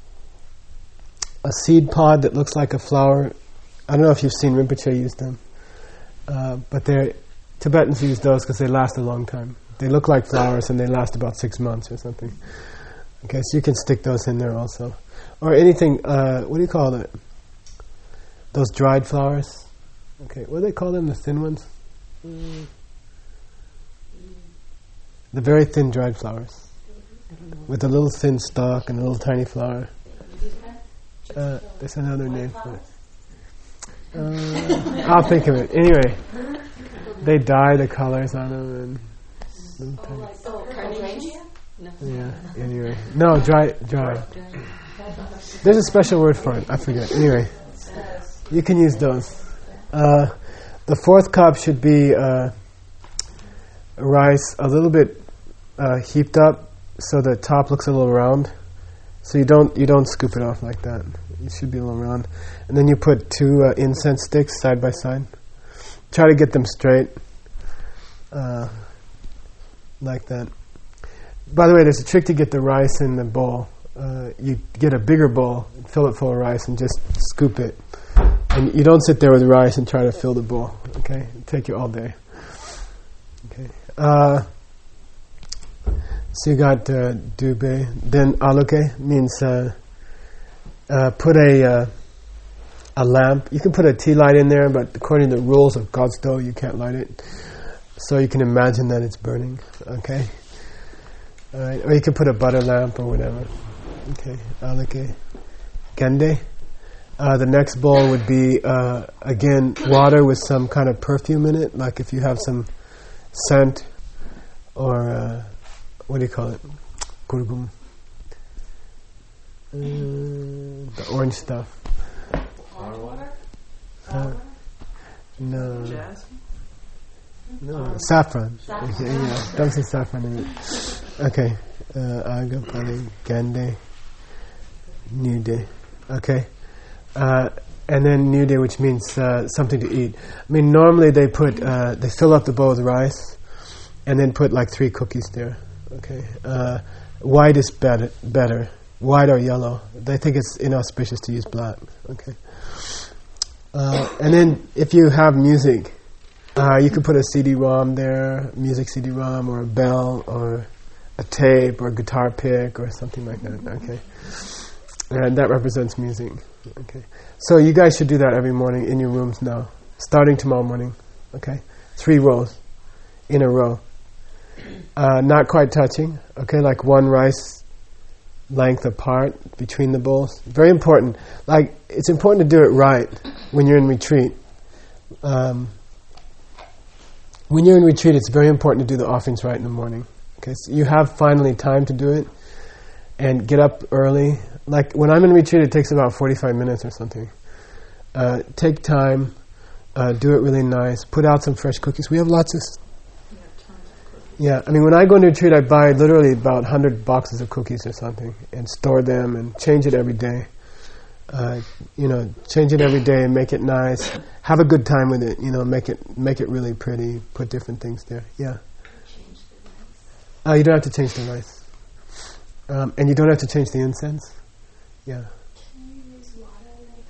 a seed pod that looks like a flower. I don't know if you've seen Rinpoche use them, uh, but they're Tibetans use those because they last a long time. They look like flowers, and they last about six months or something. Okay, so you can stick those in there also. Or anything, uh, what do you call it? Those dried flowers? Okay, what do they call them, the thin ones? Mm. The very thin dried flowers. With a little thin stalk and a little tiny flower. Uh, there's another name for it. Uh, I'll think of it. Anyway, they dye the colors on them and... Oh, carnation? No. Yeah, anyway. No, dry, dry. There's a special word for it, I forget. Anyway, you can use those. Uh, the fourth cup should be uh, rice a little bit uh, heaped up, so the top looks a little round. So you don't you don't scoop it off like that. It should be a little round. And then you put two uh, incense sticks side by side. Try to get them straight, uh, like that. By the way, there's a trick to get the rice in the bowl. Uh, you get a bigger bowl, fill it full of rice, and just scoop it. And you don't sit there with rice and try to fill the bowl. Okay, it'll take you all day. Okay. Uh, so you got uh, dube. Then aloke means uh, uh, put a uh, a lamp. You can put a tea light in there, but according to the rules of God's dough, you can't light it. So you can imagine that it's burning. Okay. All right. Or you can put a butter lamp or whatever. Okay, alake. Gende. Uh, the next bowl would be, uh, again, water with some kind of perfume in it, like if you have some scent, or, uh, what do you call it? Gurgum. Uh, the orange stuff. Orange water? Uh, no. No, saffron. Saffron. Okay, yeah, don't say saffron in it. Okay. Aga, Pali, Gande, Nude. Okay. Uh, and then Nude, which means uh, something to eat. I mean, normally they put, uh, they fill up the bowl with rice and then put like three cookies there. Okay. Uh, white is better, better. White or yellow. They think it's inauspicious to use black. Okay. Uh, and then if you have music, uh, you could put a C D ROM there, music C D ROM, or a bell, or a tape, or a guitar pick, or something like that. Okay. And that represents music. Okay. So you guys should do that every morning in your rooms now, starting tomorrow morning. Okay. Three rows in a row. Uh, not quite touching, okay, like one rice length apart between the bowls. Very important. Like, it's important to do it right when you're in retreat. Um, when you're in retreat, it's very important to do the offerings right in the morning. Okay, so you have finally time to do it, and get up early. Like, when I'm in retreat, it takes about forty-five minutes or something. Uh, take time, uh, do it really nice, put out some fresh cookies. We have lots of... Yeah, I mean, when I go into retreat, I buy literally about one hundred boxes of cookies or something and store them and change it every day. Uh, you know, change it every day and make it nice. Have a good time with it, you know, make it make it really pretty, put different things there. Yeah. Change the rice. Uh, you don't have to change the rice. Um, and you don't have to change the incense. Yeah. Can you use water like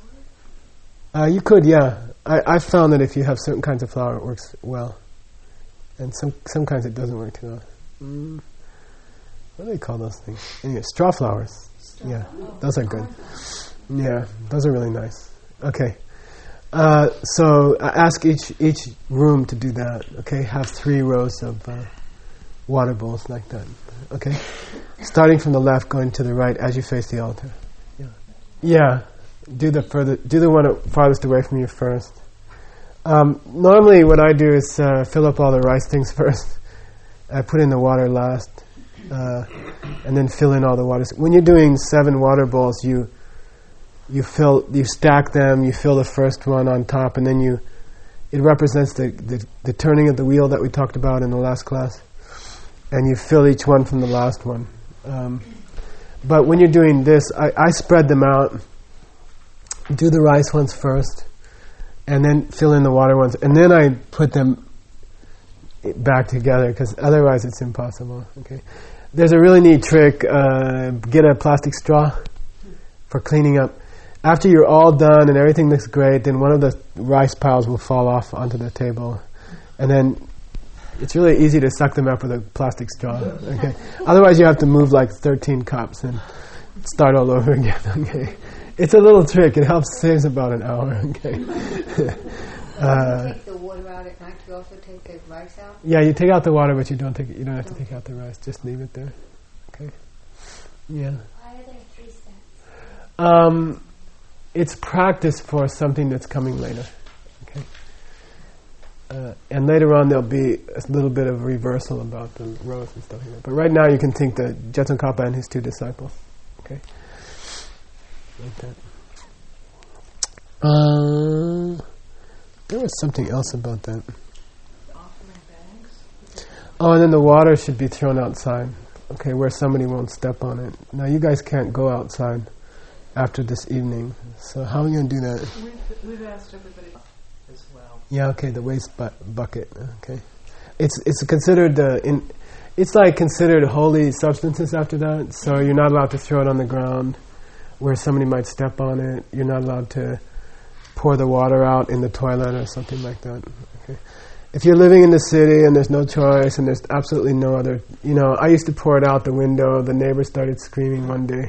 the flour? Uh, you could, yeah. I, I've found that if you have certain kinds of flour, it works well. And some some kinds it doesn't work too well. Mm. What do they call those things? Anyway, straw flowers. Straw. Yeah, Oh, those are good. corn. Yeah, those are really nice. Okay. Uh, so uh, ask each each room to do that. Okay, have three rows of uh, water bowls like that. Okay, starting from the left, going to the right as you face the altar. Yeah. Yeah. Do the further. Do the one farthest away from you first. Um, normally what I do is uh, fill up all the rice things first. I put in the water last, uh, and then fill in all the water. When you're doing seven water bowls, you you fill, you stack them, you fill the first one on top, and then you, it represents the, the, the turning of the wheel that we talked about in the last class, and you fill each one from the last one. Um, but when you're doing this, I, I spread them out, do the rice ones first, and then fill in the water ones, and then I put them back together, because otherwise it's impossible. Okay, there's a really neat trick. Uh, get a plastic straw for cleaning up. After you're all done and everything looks great, then one of the rice piles will fall off onto the table, and then it's really easy to suck them up with a plastic straw. Okay, otherwise you have to move like thirteen cups and start all over again. Okay. It's a little trick. It helps, saves about an hour. Okay. uh, take the water out at night. You also take the rice out. yeah, you take out the water, but you don't take. You don't have to take out the rice. Just leave it there. Okay. Yeah. Why are there three steps? Um, it's practice for something that's coming later. Okay. Uh, and later on, there'll be a little bit of reversal about the rows and stuff like that. But right now, you can think that Jetsun Kappa and his two disciples. Okay. Like that. Uh, there was something else about that. Offering bags. Oh, and then the water should be thrown outside. Okay, where somebody won't step on it. Now you guys can't go outside after this evening. So how are we going to do that? We've, we've asked everybody as well. Yeah, okay, the waste bu- bucket. Okay, it's it's considered uh, in. It's like considered holy substances after that. So you're not allowed to throw it on the ground where somebody might step on it. You're not allowed to pour the water out in the toilet or something like that. Okay. If you're living in the city and there's no choice and there's absolutely no other, you know, I used to pour it out the window. The neighbor started screaming one day.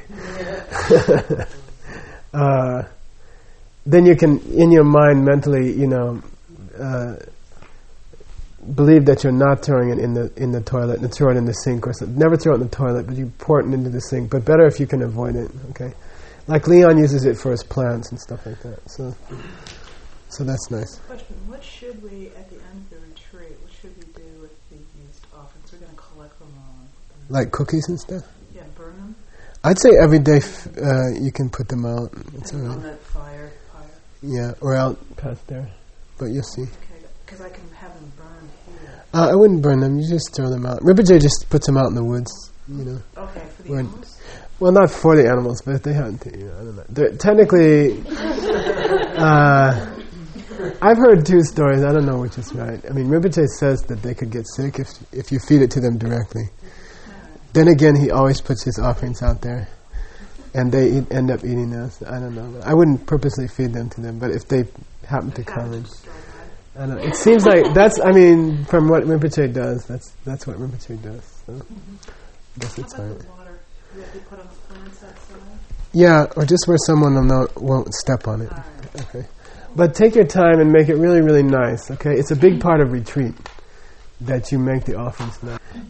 uh, then you can, in your mind, mentally, you know, uh, believe that you're not throwing it in the in the toilet and throw it in the sink or something. Never throw it in the toilet, but you pour it into the sink. But better if you can avoid it. Okay. Like Leon uses it for his plants and stuff like that. So, so that's nice. Question: what should we, at the end of the retreat, what should we do with the used offerings? We're going to collect them all. Like cookies and stuff? Yeah, burn them? I'd say every day f- uh, you can put them out. It's all On right. that fire pyre? Yeah, or out past there. But you'll see. Okay, because I can have them burned here. Uh, I wouldn't burn them. You just throw them out. Rinpoche just puts them out in the woods, you know. Okay, for the When- animals? Well, not for the animals, but if they happen to, you know, I don't know. They're, technically, uh, I've heard two stories. I don't know which is right. I mean, Rinpoche says that they could get sick if if you feed it to them directly. Then again, he always puts his offerings out there, and they eat, end up eating those. I don't know. I wouldn't purposely feed them to them, but if they happen to come and, I don't know. It seems like that's, I mean, from what Rinpoche does, that's that's what Rinpoche does. So I guess How it's about fine. the water? Do we have to put on the plants outside? Yeah, or just where someone will not, won't step on it. All right. Okay. But take your time and make it really, really nice, okay? It's a big part of retreat that you make the offerings nice.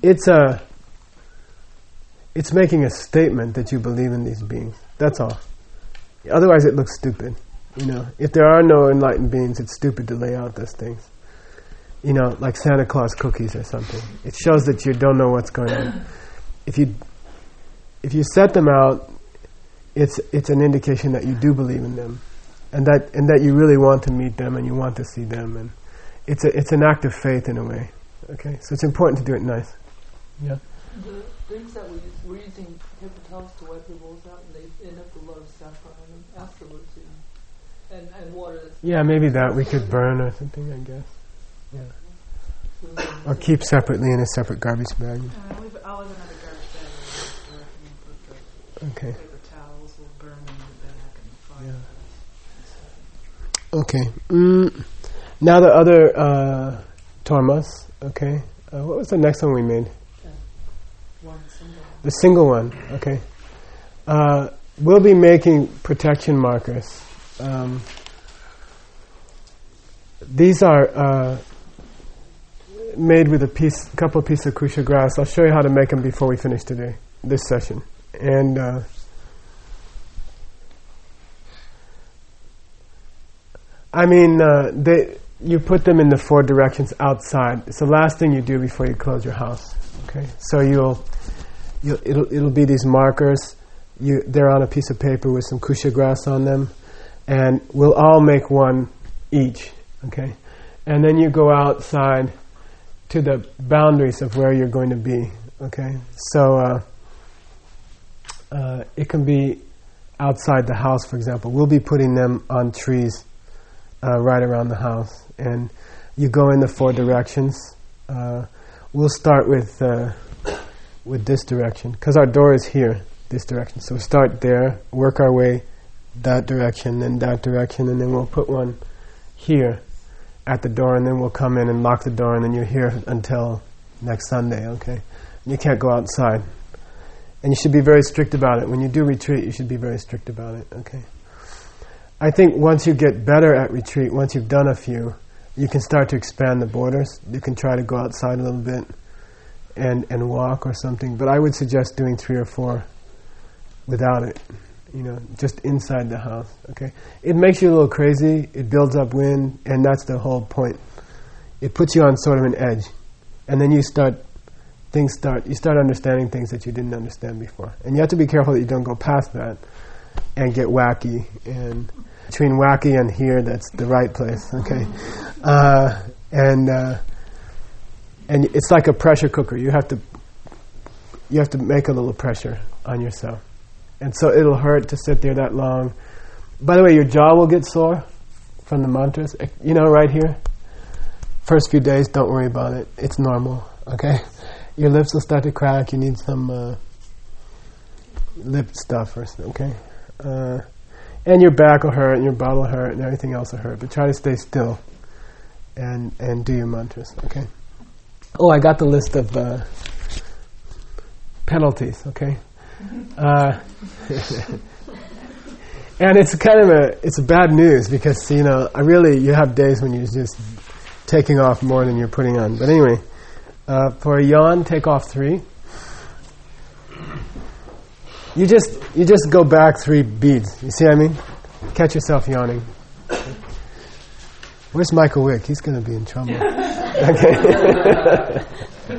it's a, it's making a statement that you believe in these beings. That's all. Otherwise it looks stupid. You know, if there are no enlightened beings, it's stupid to lay out those things. You know, like Santa Claus cookies or something. It shows that you don't know what's going on. If you if you set them out, it's it's an indication that you do believe in them, and that and that you really want to meet them and you want to see them, and it's a it's an act of faith in a way. Okay, so it's important to do it nice. Yeah. The things that we use, we're using paper towels to wipe the rolls out, and they end up with a lot of saffron on them afterwards, you know, and and water. That's Yeah, maybe that we could burn or something, I guess. Yeah. Or keep separately in a separate garbage bag. Uh, we've, I'll have another garbage bag where I can put the Okay. paper towels, will burn in the back and fire. Yeah. Okay. Mm. Now the other uh, tormas. Okay. Uh, what was the next one we made? one single. The single one. Okay. Uh, we'll be making protection markers. Um, these are uh, made with a piece, couple of pieces of kusha grass. I'll show you how to make them before we finish today, this session. And uh, I mean, uh, they you put them in the four directions outside. It's the last thing you do before you close your house. Okay, so you'll, you'll it'll it'll be these markers. You they're on a piece of paper with some kusha grass on them, and we'll all make one each. Okay, and then you go outside to the boundaries of where you're going to be. Okay, so uh, uh, it can be outside the house, for example. We'll be putting them on trees uh, right around the house, and you go in the four directions. Uh, we'll start with uh, with this direction because our door is here, this direction. So we start there, work our way that direction, then that direction, and then we'll put one here at the door, and then we'll come in and lock the door, and then you're here until next Sunday, okay? And you can't go outside. And you should be very strict about it. When you do retreat, you should be very strict about it, okay? I think once you get better at retreat, once you've done a few, you can start to expand the borders. You can try to go outside a little bit and, and walk or something. But I would suggest doing three or four without it. You know, just inside the house, okay? It makes you a little crazy, it builds up wind, and that's the whole point. It puts you on sort of an edge. And then you start, things start, you start understanding things that you didn't understand before. And you have to be careful that you don't go past that and get wacky. And between wacky and here, that's the right place, okay? Uh, and uh, and it's like a pressure cooker. You have to, you have to make a little pressure on yourself. And so it'll hurt to sit there that long. By the way, your jaw will get sore from the mantras. You know, right here. First few days, don't worry about it. It's normal, okay? Your lips will start to crack. You need some uh, lip stuff or something, okay? Uh, and your back will hurt, and your butt will hurt, and everything else will hurt. But try to stay still and, and do your mantras, okay? Oh, I got the list of uh, penalties, okay? Uh, and it's kind of a it's a bad news because you know I really you have days when you're just taking off more than you're putting on. But anyway, uh, for a yawn, take off three. You just you just go back three beads. You see what I mean? Catch yourself yawning. Where's Michael Wick? He's going to be in trouble. Okay.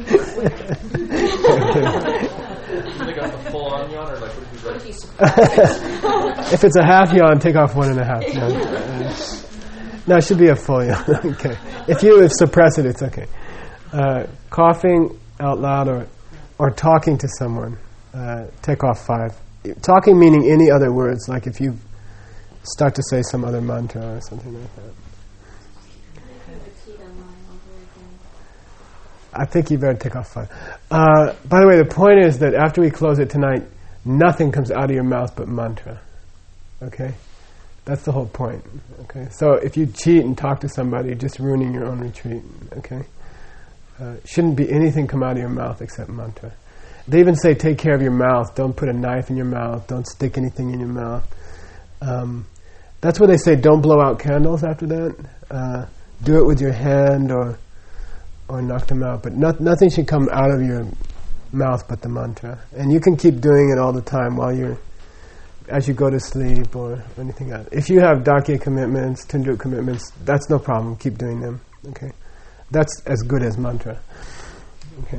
If it's a half yawn, take off one and a half. No, uh, no it should be a full yawn. Okay. If you suppress it, it's okay. Uh, coughing out loud or or talking to someone, uh, take off five. Talking meaning any other words, like if you start to say some other mantra or something like that. I think you better take off five. Uh, by the way, the point is that after we close it tonight, nothing comes out of your mouth but mantra. Okay? That's the whole point. Okay? So if you cheat and talk to somebody, you're just ruining your own retreat. Okay? Uh, shouldn't be anything come out of your mouth except mantra. They even say take care of your mouth. Don't put a knife in your mouth. Don't stick anything in your mouth. Um, that's where they say don't blow out candles after that. Uh, do it with your hand or or knock them out. But not, nothing should come out of your mouth but the mantra. And you can keep doing it all the time while you're, as you go to sleep or anything else. If you have Dakya commitments, Tunduk commitments, that's no problem. Keep doing them. Okay, that's as good as mantra. Okay.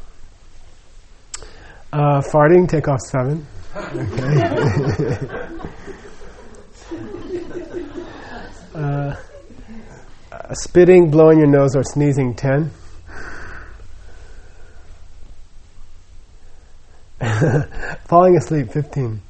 Uh, farting, take off seven. Okay. uh, uh, spitting, blowing your nose, or sneezing, ten. Falling asleep, fifteen.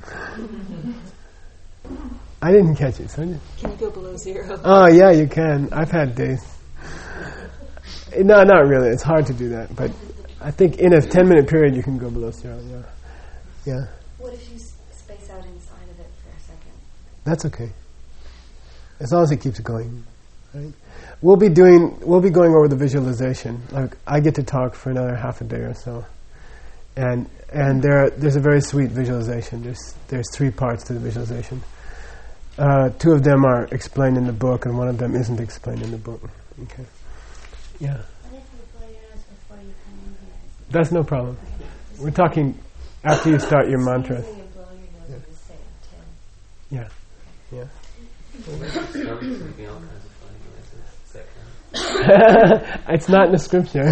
I didn't catch it, so I didn't. Can you go below zero? Oh, yeah, you can. I've had days. No, not really. It's hard to do that, but I think in a ten-minute period you can go below zero. Yeah, yeah. What if you s- space out inside of it for a second? That's okay. As long as it keeps going, right? We'll be doing. We'll be going over the visualization. Like I get to talk for another half a day or so, and and there there's a very sweet visualization. There's there's three parts to the visualization. Uh, two of them are explained in the book, and one of them isn't explained in the book. Okay. Yeah. What if you blow your nose before you come in here? That's no problem. We're talking after you start your mantras. Sneezing and blowing your nose at the same time. Yeah. Yeah. Making all kinds of funny noises. Is that count? It's not in the scripture.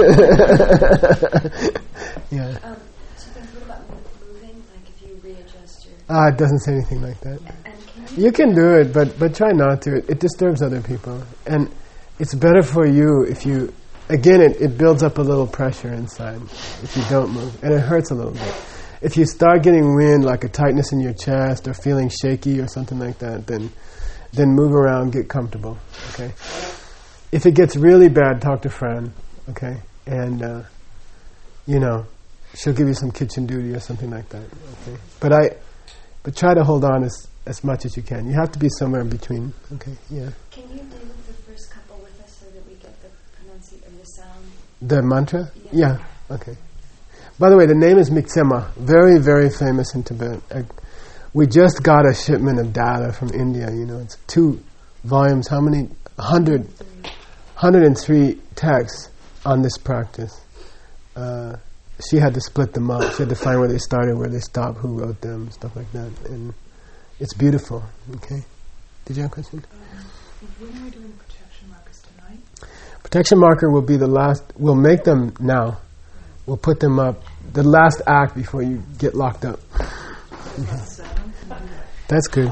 Yeah. Um, so then what about moving? Like if you readjust your... Ah, it doesn't say anything like that. And can you... You can do it, but but try not to. It, it disturbs other people, and it's better for you if you. Again, it, it builds up a little pressure inside if you don't move, and it hurts a little bit. If you start getting wind, like a tightness in your chest or feeling shaky or something like that, then then move around, get comfortable. Okay. If it gets really bad, talk to a friend. Okay, and uh, you know, she'll give you some kitchen duty or something like that. Okay, but I, but try to hold on as as much as you can. You have to be somewhere in between. Okay, yeah. Can you do the first couple with us so that we get the pronunciation or the sound? The mantra? Yeah. Yeah. Okay. By the way, the name is Miksema. Very, very famous in Tibet. Uh, we just got a shipment of data from India. You know, it's two volumes. How many? Hundred. Hundred and three texts on this practice. Uh, she had to split them up. She had to find where they started, where they stopped, who wrote them, stuff like that. And it's beautiful. Okay. Did you have a question? Um, when are we doing protection markers tonight? Protection marker will be the last. We'll make them now. We'll put them up. The last act before you get locked up. Seven? That's good.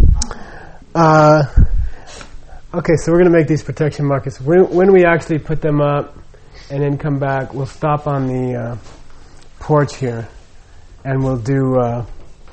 Uh, okay, so we're going to make these protection markers. When, when we actually put them up and then come back, we'll stop on the uh, porch here, and we'll do. Uh,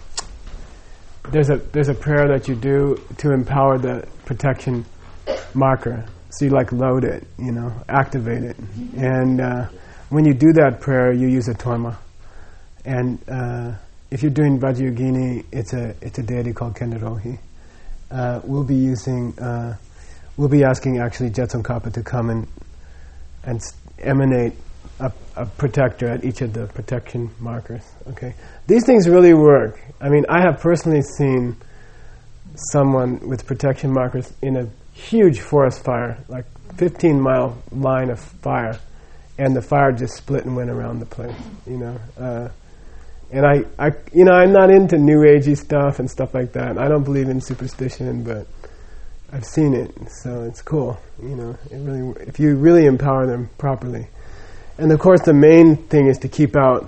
there's a there's a prayer that you do to empower the protection marker. So you like load it, you know, activate it, and uh, when you do that prayer, you use a torma. And uh, if you're doing Vajrayogini, it's a it's a deity called Kendarohi. Uh, we'll be using, uh, we'll be asking actually Jetsongkhapa to come and and emanate a, a protector at each of the protection markers. Okay, these things really work. I mean, I have personally seen someone with protection markers in a huge forest fire, like fifteen mile line of fire, and the fire just split and went around the place. You know. Uh, And I, I, you know, I'm not into new agey stuff and stuff like that. I don't believe in superstition, but I've seen it, so it's cool. You know, it really, if you really empower them properly, and of course, the main thing is to keep out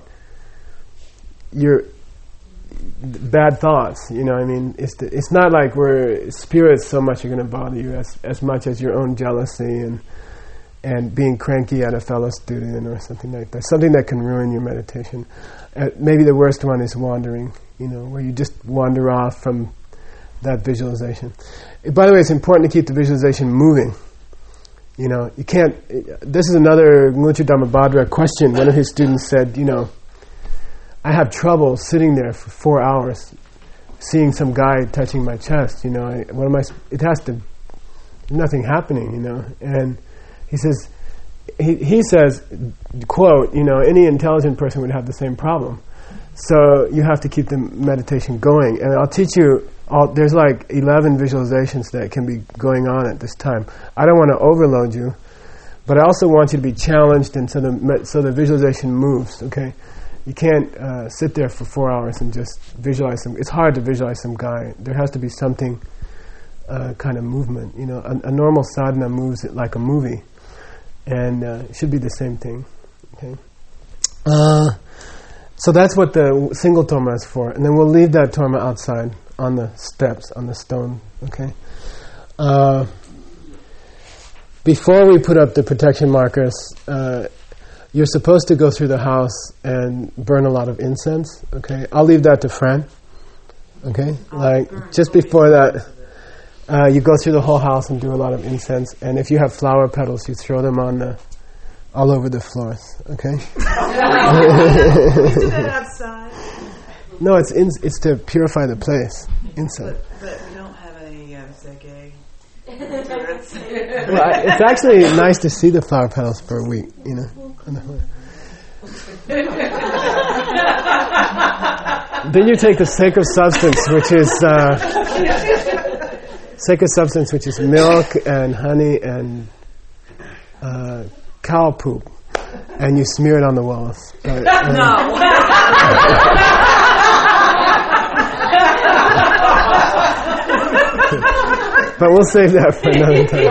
your bad thoughts. You know, I mean, it's the, it's not like we're spirits so much are going to bother you as as much as your own jealousy and and being cranky at a fellow student or something like that. Something that can ruin your meditation. Uh, maybe the worst one is wandering, you know, where you just wander off from that visualization. Uh, by the way, it's important to keep the visualization moving. You know, you can't... Uh, this is another Ngulcha Dhammapadra question. One of his students said, you know, I have trouble sitting there for four hours seeing some guy touching my chest, you know. I, what am I... It has to... Nothing happening, you know. And he says... He he says, quote, you know, any intelligent person would have the same problem. So you have to keep the meditation going. And I'll teach you, all, there's like eleven visualizations that can be going on at this time. I don't want to overload you, But I also want you to be challenged, and so the so the visualization moves. Okay, you can't uh, sit there for four hours and just visualize some. It's hard to visualize some guy. There has to be something, uh, kind of movement. You know, a, a normal sadhana moves it like a movie, and uh, it should be the same thing. Okay, uh, so that's what the single torma is for, and then we'll leave that torma outside on the steps, on the stone. Okay. Uh, Before we put up the protection markers, uh, you're supposed to go through the house and burn a lot of incense. Okay, I'll leave that to Fran. Okay, like just before that, uh, you go through the whole house and do a lot of incense. And if you have flower petals, you throw them on the, all over the floors. Okay. Isn't that outside? No, it's in, it's to purify the place. Incense. But, but we don't have any um, sake. Well, I, it's actually nice to see the flower petals for a week, you know. Then you take the sacred substance, which is uh, sacred substance, which is milk and honey and uh, cow poop, and you smear it on the walls. But, uh, no. But we'll save that for another time.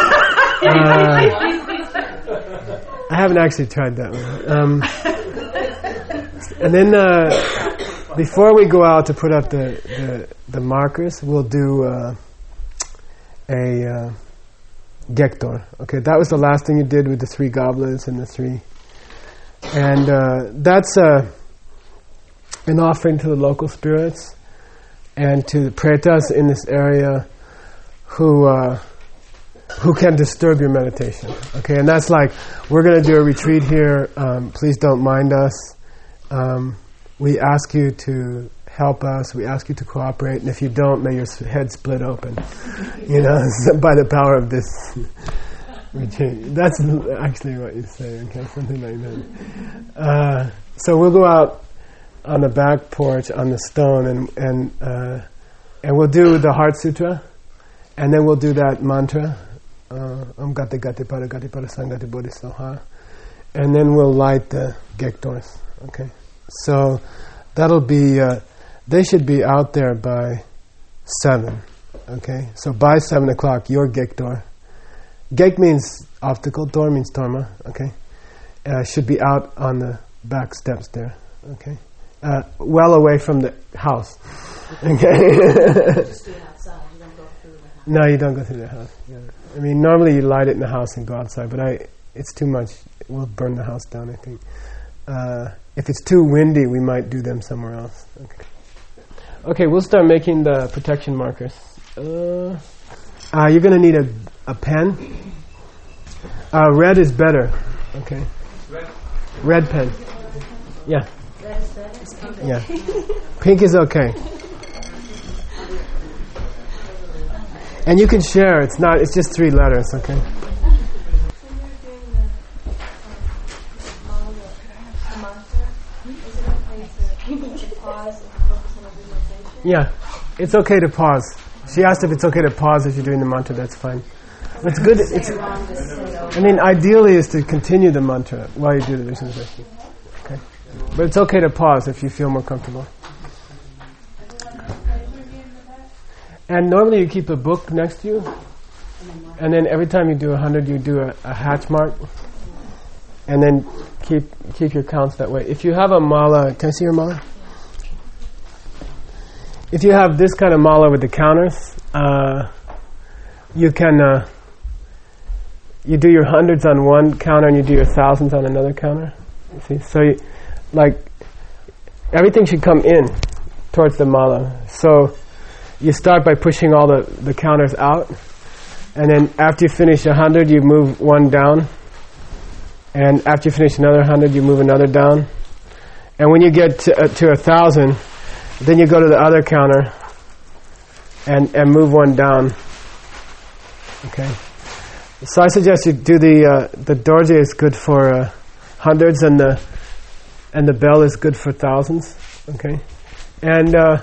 Uh, I haven't actually tried that one. Um, and then uh, before we go out to put up the, the, the markers, we'll do uh, a uh, gektor. Okay, that was the last thing you did with the three goblets and the three. And uh, that's uh, an offering to the local spirits and to the pretas in this area who uh, who can disturb your meditation. Okay, and that's like, we're going to do a retreat here. Um, please don't mind us. Um, we ask you to help us. We ask you to cooperate. And if you don't, may your head split open. You know, by the power of this retreat. That's actually what you say. Okay, something like that. Uh, so we'll go out on the back porch on the stone, and and uh, and we'll do the Heart Sutra. And then we'll do that mantra, Om Gati Gati Para Gati Para Sangati Bodhisattva, and then we'll light the gektors. Okay, so that'll be. Uh, they should be out there by seven. Okay, so by seven o'clock, your gektor. Gek means obstacle. Tor means torma. Okay, uh, should be out on the back steps there. Okay, uh, well away from the house. Okay. No, you don't go through the house. Yeah. I mean, normally you light it in the house and go outside, but I, it's too much. It will burn the house down, I think. Uh, if it's too windy, we might do them somewhere else. Okay. Okay, we'll start making the protection markers. Uh, uh, you're going to need a, a pen. Uh, red is better. Okay. Red. Red pen. Yeah. Red is better. Yeah. Pink is okay. And you can share. It's not. It's just three letters. Okay. Yeah, it's okay to pause. She asked if it's okay to pause as you're doing the mantra. That's fine. It's good. It's. I mean, ideally is to continue the mantra while you do the visualization. Okay, but it's okay to pause if you feel more comfortable. And normally you keep a book next to you, and then every time you do a hundred, you do a, a hatch mark, and then keep keep your counts that way. If you have a mala, can I see your mala? If you have this kind of mala with the counters, uh, you can uh, you do your hundreds on one counter and you do your thousands on another counter. You see, so you, like everything should come in towards the mala. So you start by pushing all the, the counters out, and then after you finish a hundred, you move one down, and after you finish another hundred, you move another down, and when you get to, uh, to a thousand, then you go to the other counter and and move one down. Okay, so I suggest you do the uh, the dorje is good for uh, hundreds, and the and the bell is good for thousands. Okay, and uh,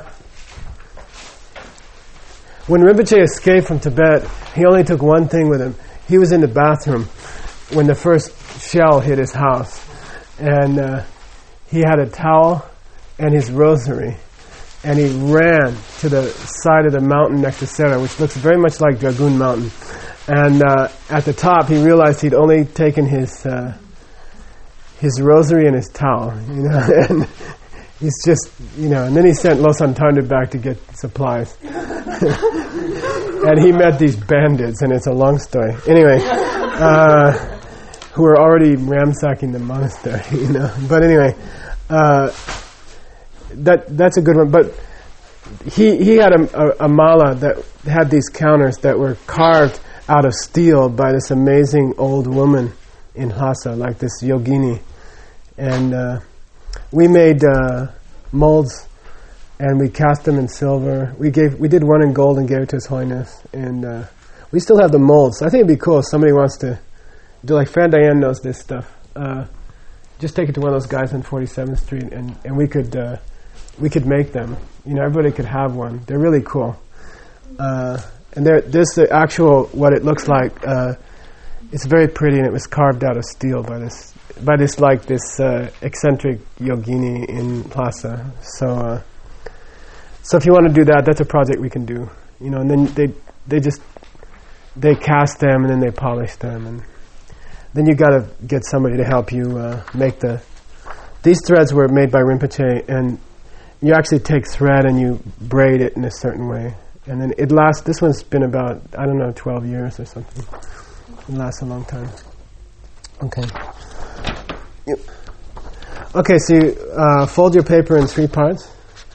when Rinpoche escaped from Tibet, he only took one thing with him. He was in the bathroom. when the first shell hit his house. And uh, he had a towel and his rosary. And he ran to the side of the mountain next to Sera, which looks very much like Dragoon Mountain. And uh, at the top, he realized he'd only taken his uh, his rosary and his towel, you know. And he's just, you know. And then he sent Losang Tanda back to get supplies. And he met these bandits, and it's a long story. Anyway, uh, who were already ransacking the monastery, you know. But anyway. Uh, That that's a good one, but he he had a, a, a mala that had these counters that were carved out of steel by this amazing old woman in Lhasa, like this yogini, and uh, we made uh, molds and we cast them in silver. We gave we did one in gold and gave it to His Holiness, and uh, we still have the molds. I think it'd be cool if somebody wants to do, like Fran Diane knows this stuff. Uh, just take it to one of those guys on forty-seventh Street, and and we could. Uh, We could make them. You know, everybody could have one. They're really cool. Uh, and they're, this the actual, what it looks like. Uh, it's very pretty, and it was carved out of steel by this, by this like this uh, eccentric yogini in Lhasa. So, uh, so if you want to do that, that's a project we can do. You know, and then they they just they cast them and then they polish them, and then you got to get somebody to help you uh, make the. These threads were made by Rinpoche, and you actually take thread and you braid it in a certain way. And then it lasts, this one's been about, I don't know, twelve years or something. It lasts a long time. Okay. Yep. Okay, so you uh, fold your paper in three parts.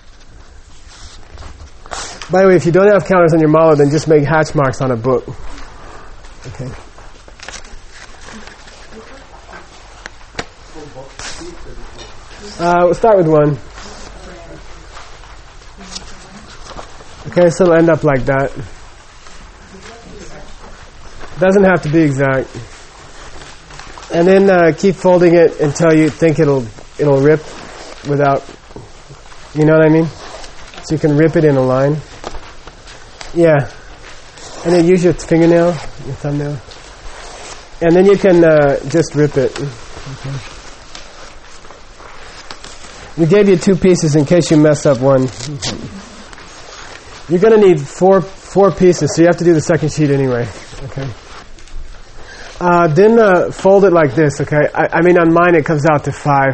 By the way, if you don't have counters on your mala, then just make hatch marks on a book. Okay. Uh, we'll start with one. Okay, so it'll end up like that. Doesn't have to be exact. And then uh, keep folding it until you think it'll it'll rip without, you know what I mean? So you can rip it in a line. Yeah. And then use your fingernail, your thumbnail. And then you can uh, just rip it. Okay. We gave you two pieces in case you mess up one. You're going to need four four pieces, so you have to do the second sheet anyway. Okay. Uh, then uh, fold it like this. Okay. I, I mean, on mine it comes out to five.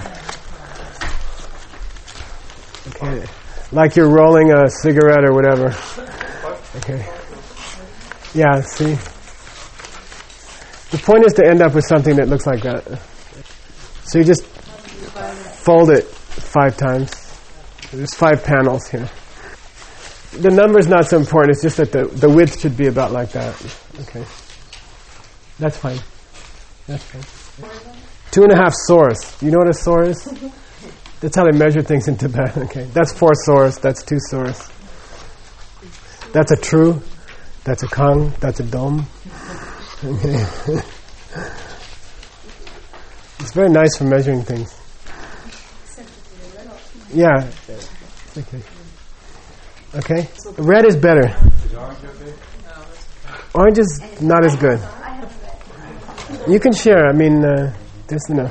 Okay. Like you're rolling a cigarette or whatever. Okay. Yeah. See. The point is to end up with something that looks like that. So you just fold it five times. There's five panels here. The number's not so important. It's just that the, the width should be about like that. Okay. That's fine. That's fine. Two and a half sores. You know what a sore is? That's how they measure things in Tibet. Okay. That's four sores. That's two sores. That's a true. That's a kang. That's a dom. Okay. It's very nice for measuring things. Yeah. Okay. Okay. Red is better. Orange is not as good. You can share. I mean, uh, there's enough.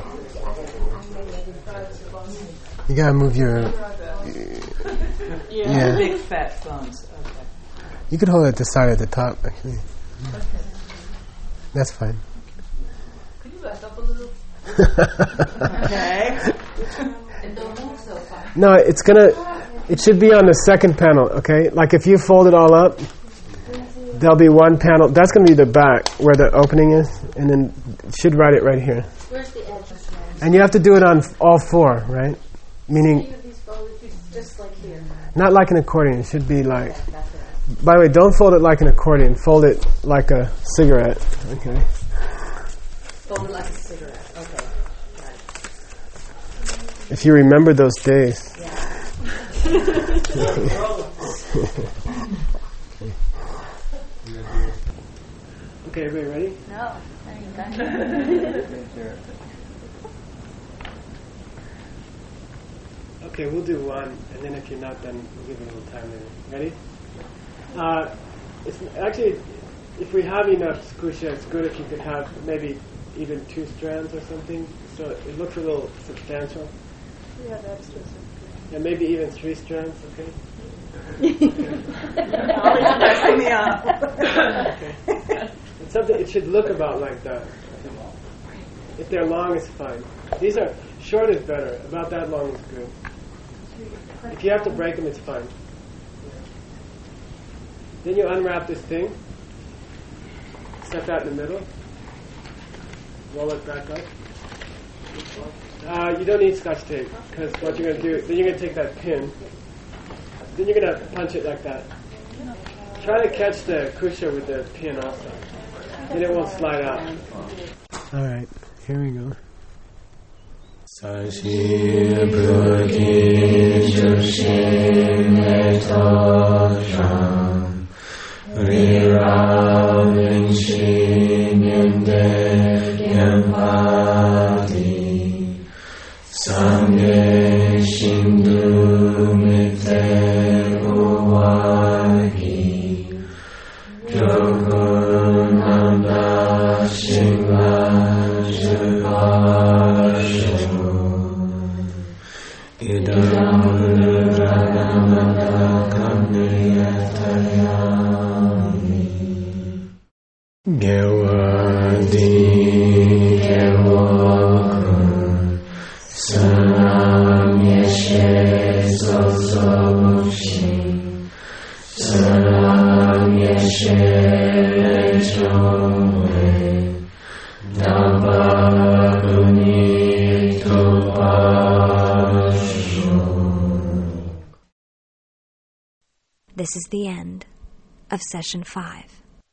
You gotta move your. Uh, yeah. yeah. Big fat thumbs. Okay. You could hold it at the side at the top, actually. Okay. That's fine. Could you back up a little? Okay. And don't move so far. No, it's gonna. It should be on the second panel. Okay, like if you fold it all up, there'll be one panel. That's gonna be the back where the opening is, and then it should write it right here. Where's the edge? And you have to do it on f- all four, right? Meaning, Just like here. not like an accordion. It should be like. By the way, don't fold it like an accordion. Fold it like a cigarette. Okay. Fold it like a cigarette. Okay. Got it. If you remember those days. Yeah. Okay, everybody ready? No, I ain't done. Okay, we'll do one, and then if you're not done, we'll give it a little time later. Ready? Uh, it's actually, if we have enough skusha, it's good if you could have maybe even two strands or something, so it looks a little substantial. Yeah, that's just Yeah, maybe even three strands, okay? Always messing me up. Okay. It's something, it should look about like that. If they're long, it's fine. These are, short is better. About that long is good. If you have to break them, it's fine. Then you unwrap this thing, set that in the middle, roll it back up. Uh, you don't need Scotch tape, because what you're going to do, then you're going to take that pin, then you're going to punch it like that. Try to catch the kusha with the pin also. Then it won't slide out. Alright, here we go. Sashi Praki Jushin Etosham Riravin Shinyande Yampati Sangye Shindu Mite Uwagi Jogunanda Shingla Jivashu Idam Ragamata Kamniyatayami Gewadi Gewakun Sanam Yeshe Sososhin Sanam Yeshe Lechome Dabaguni Tupashu. This is the end of session five.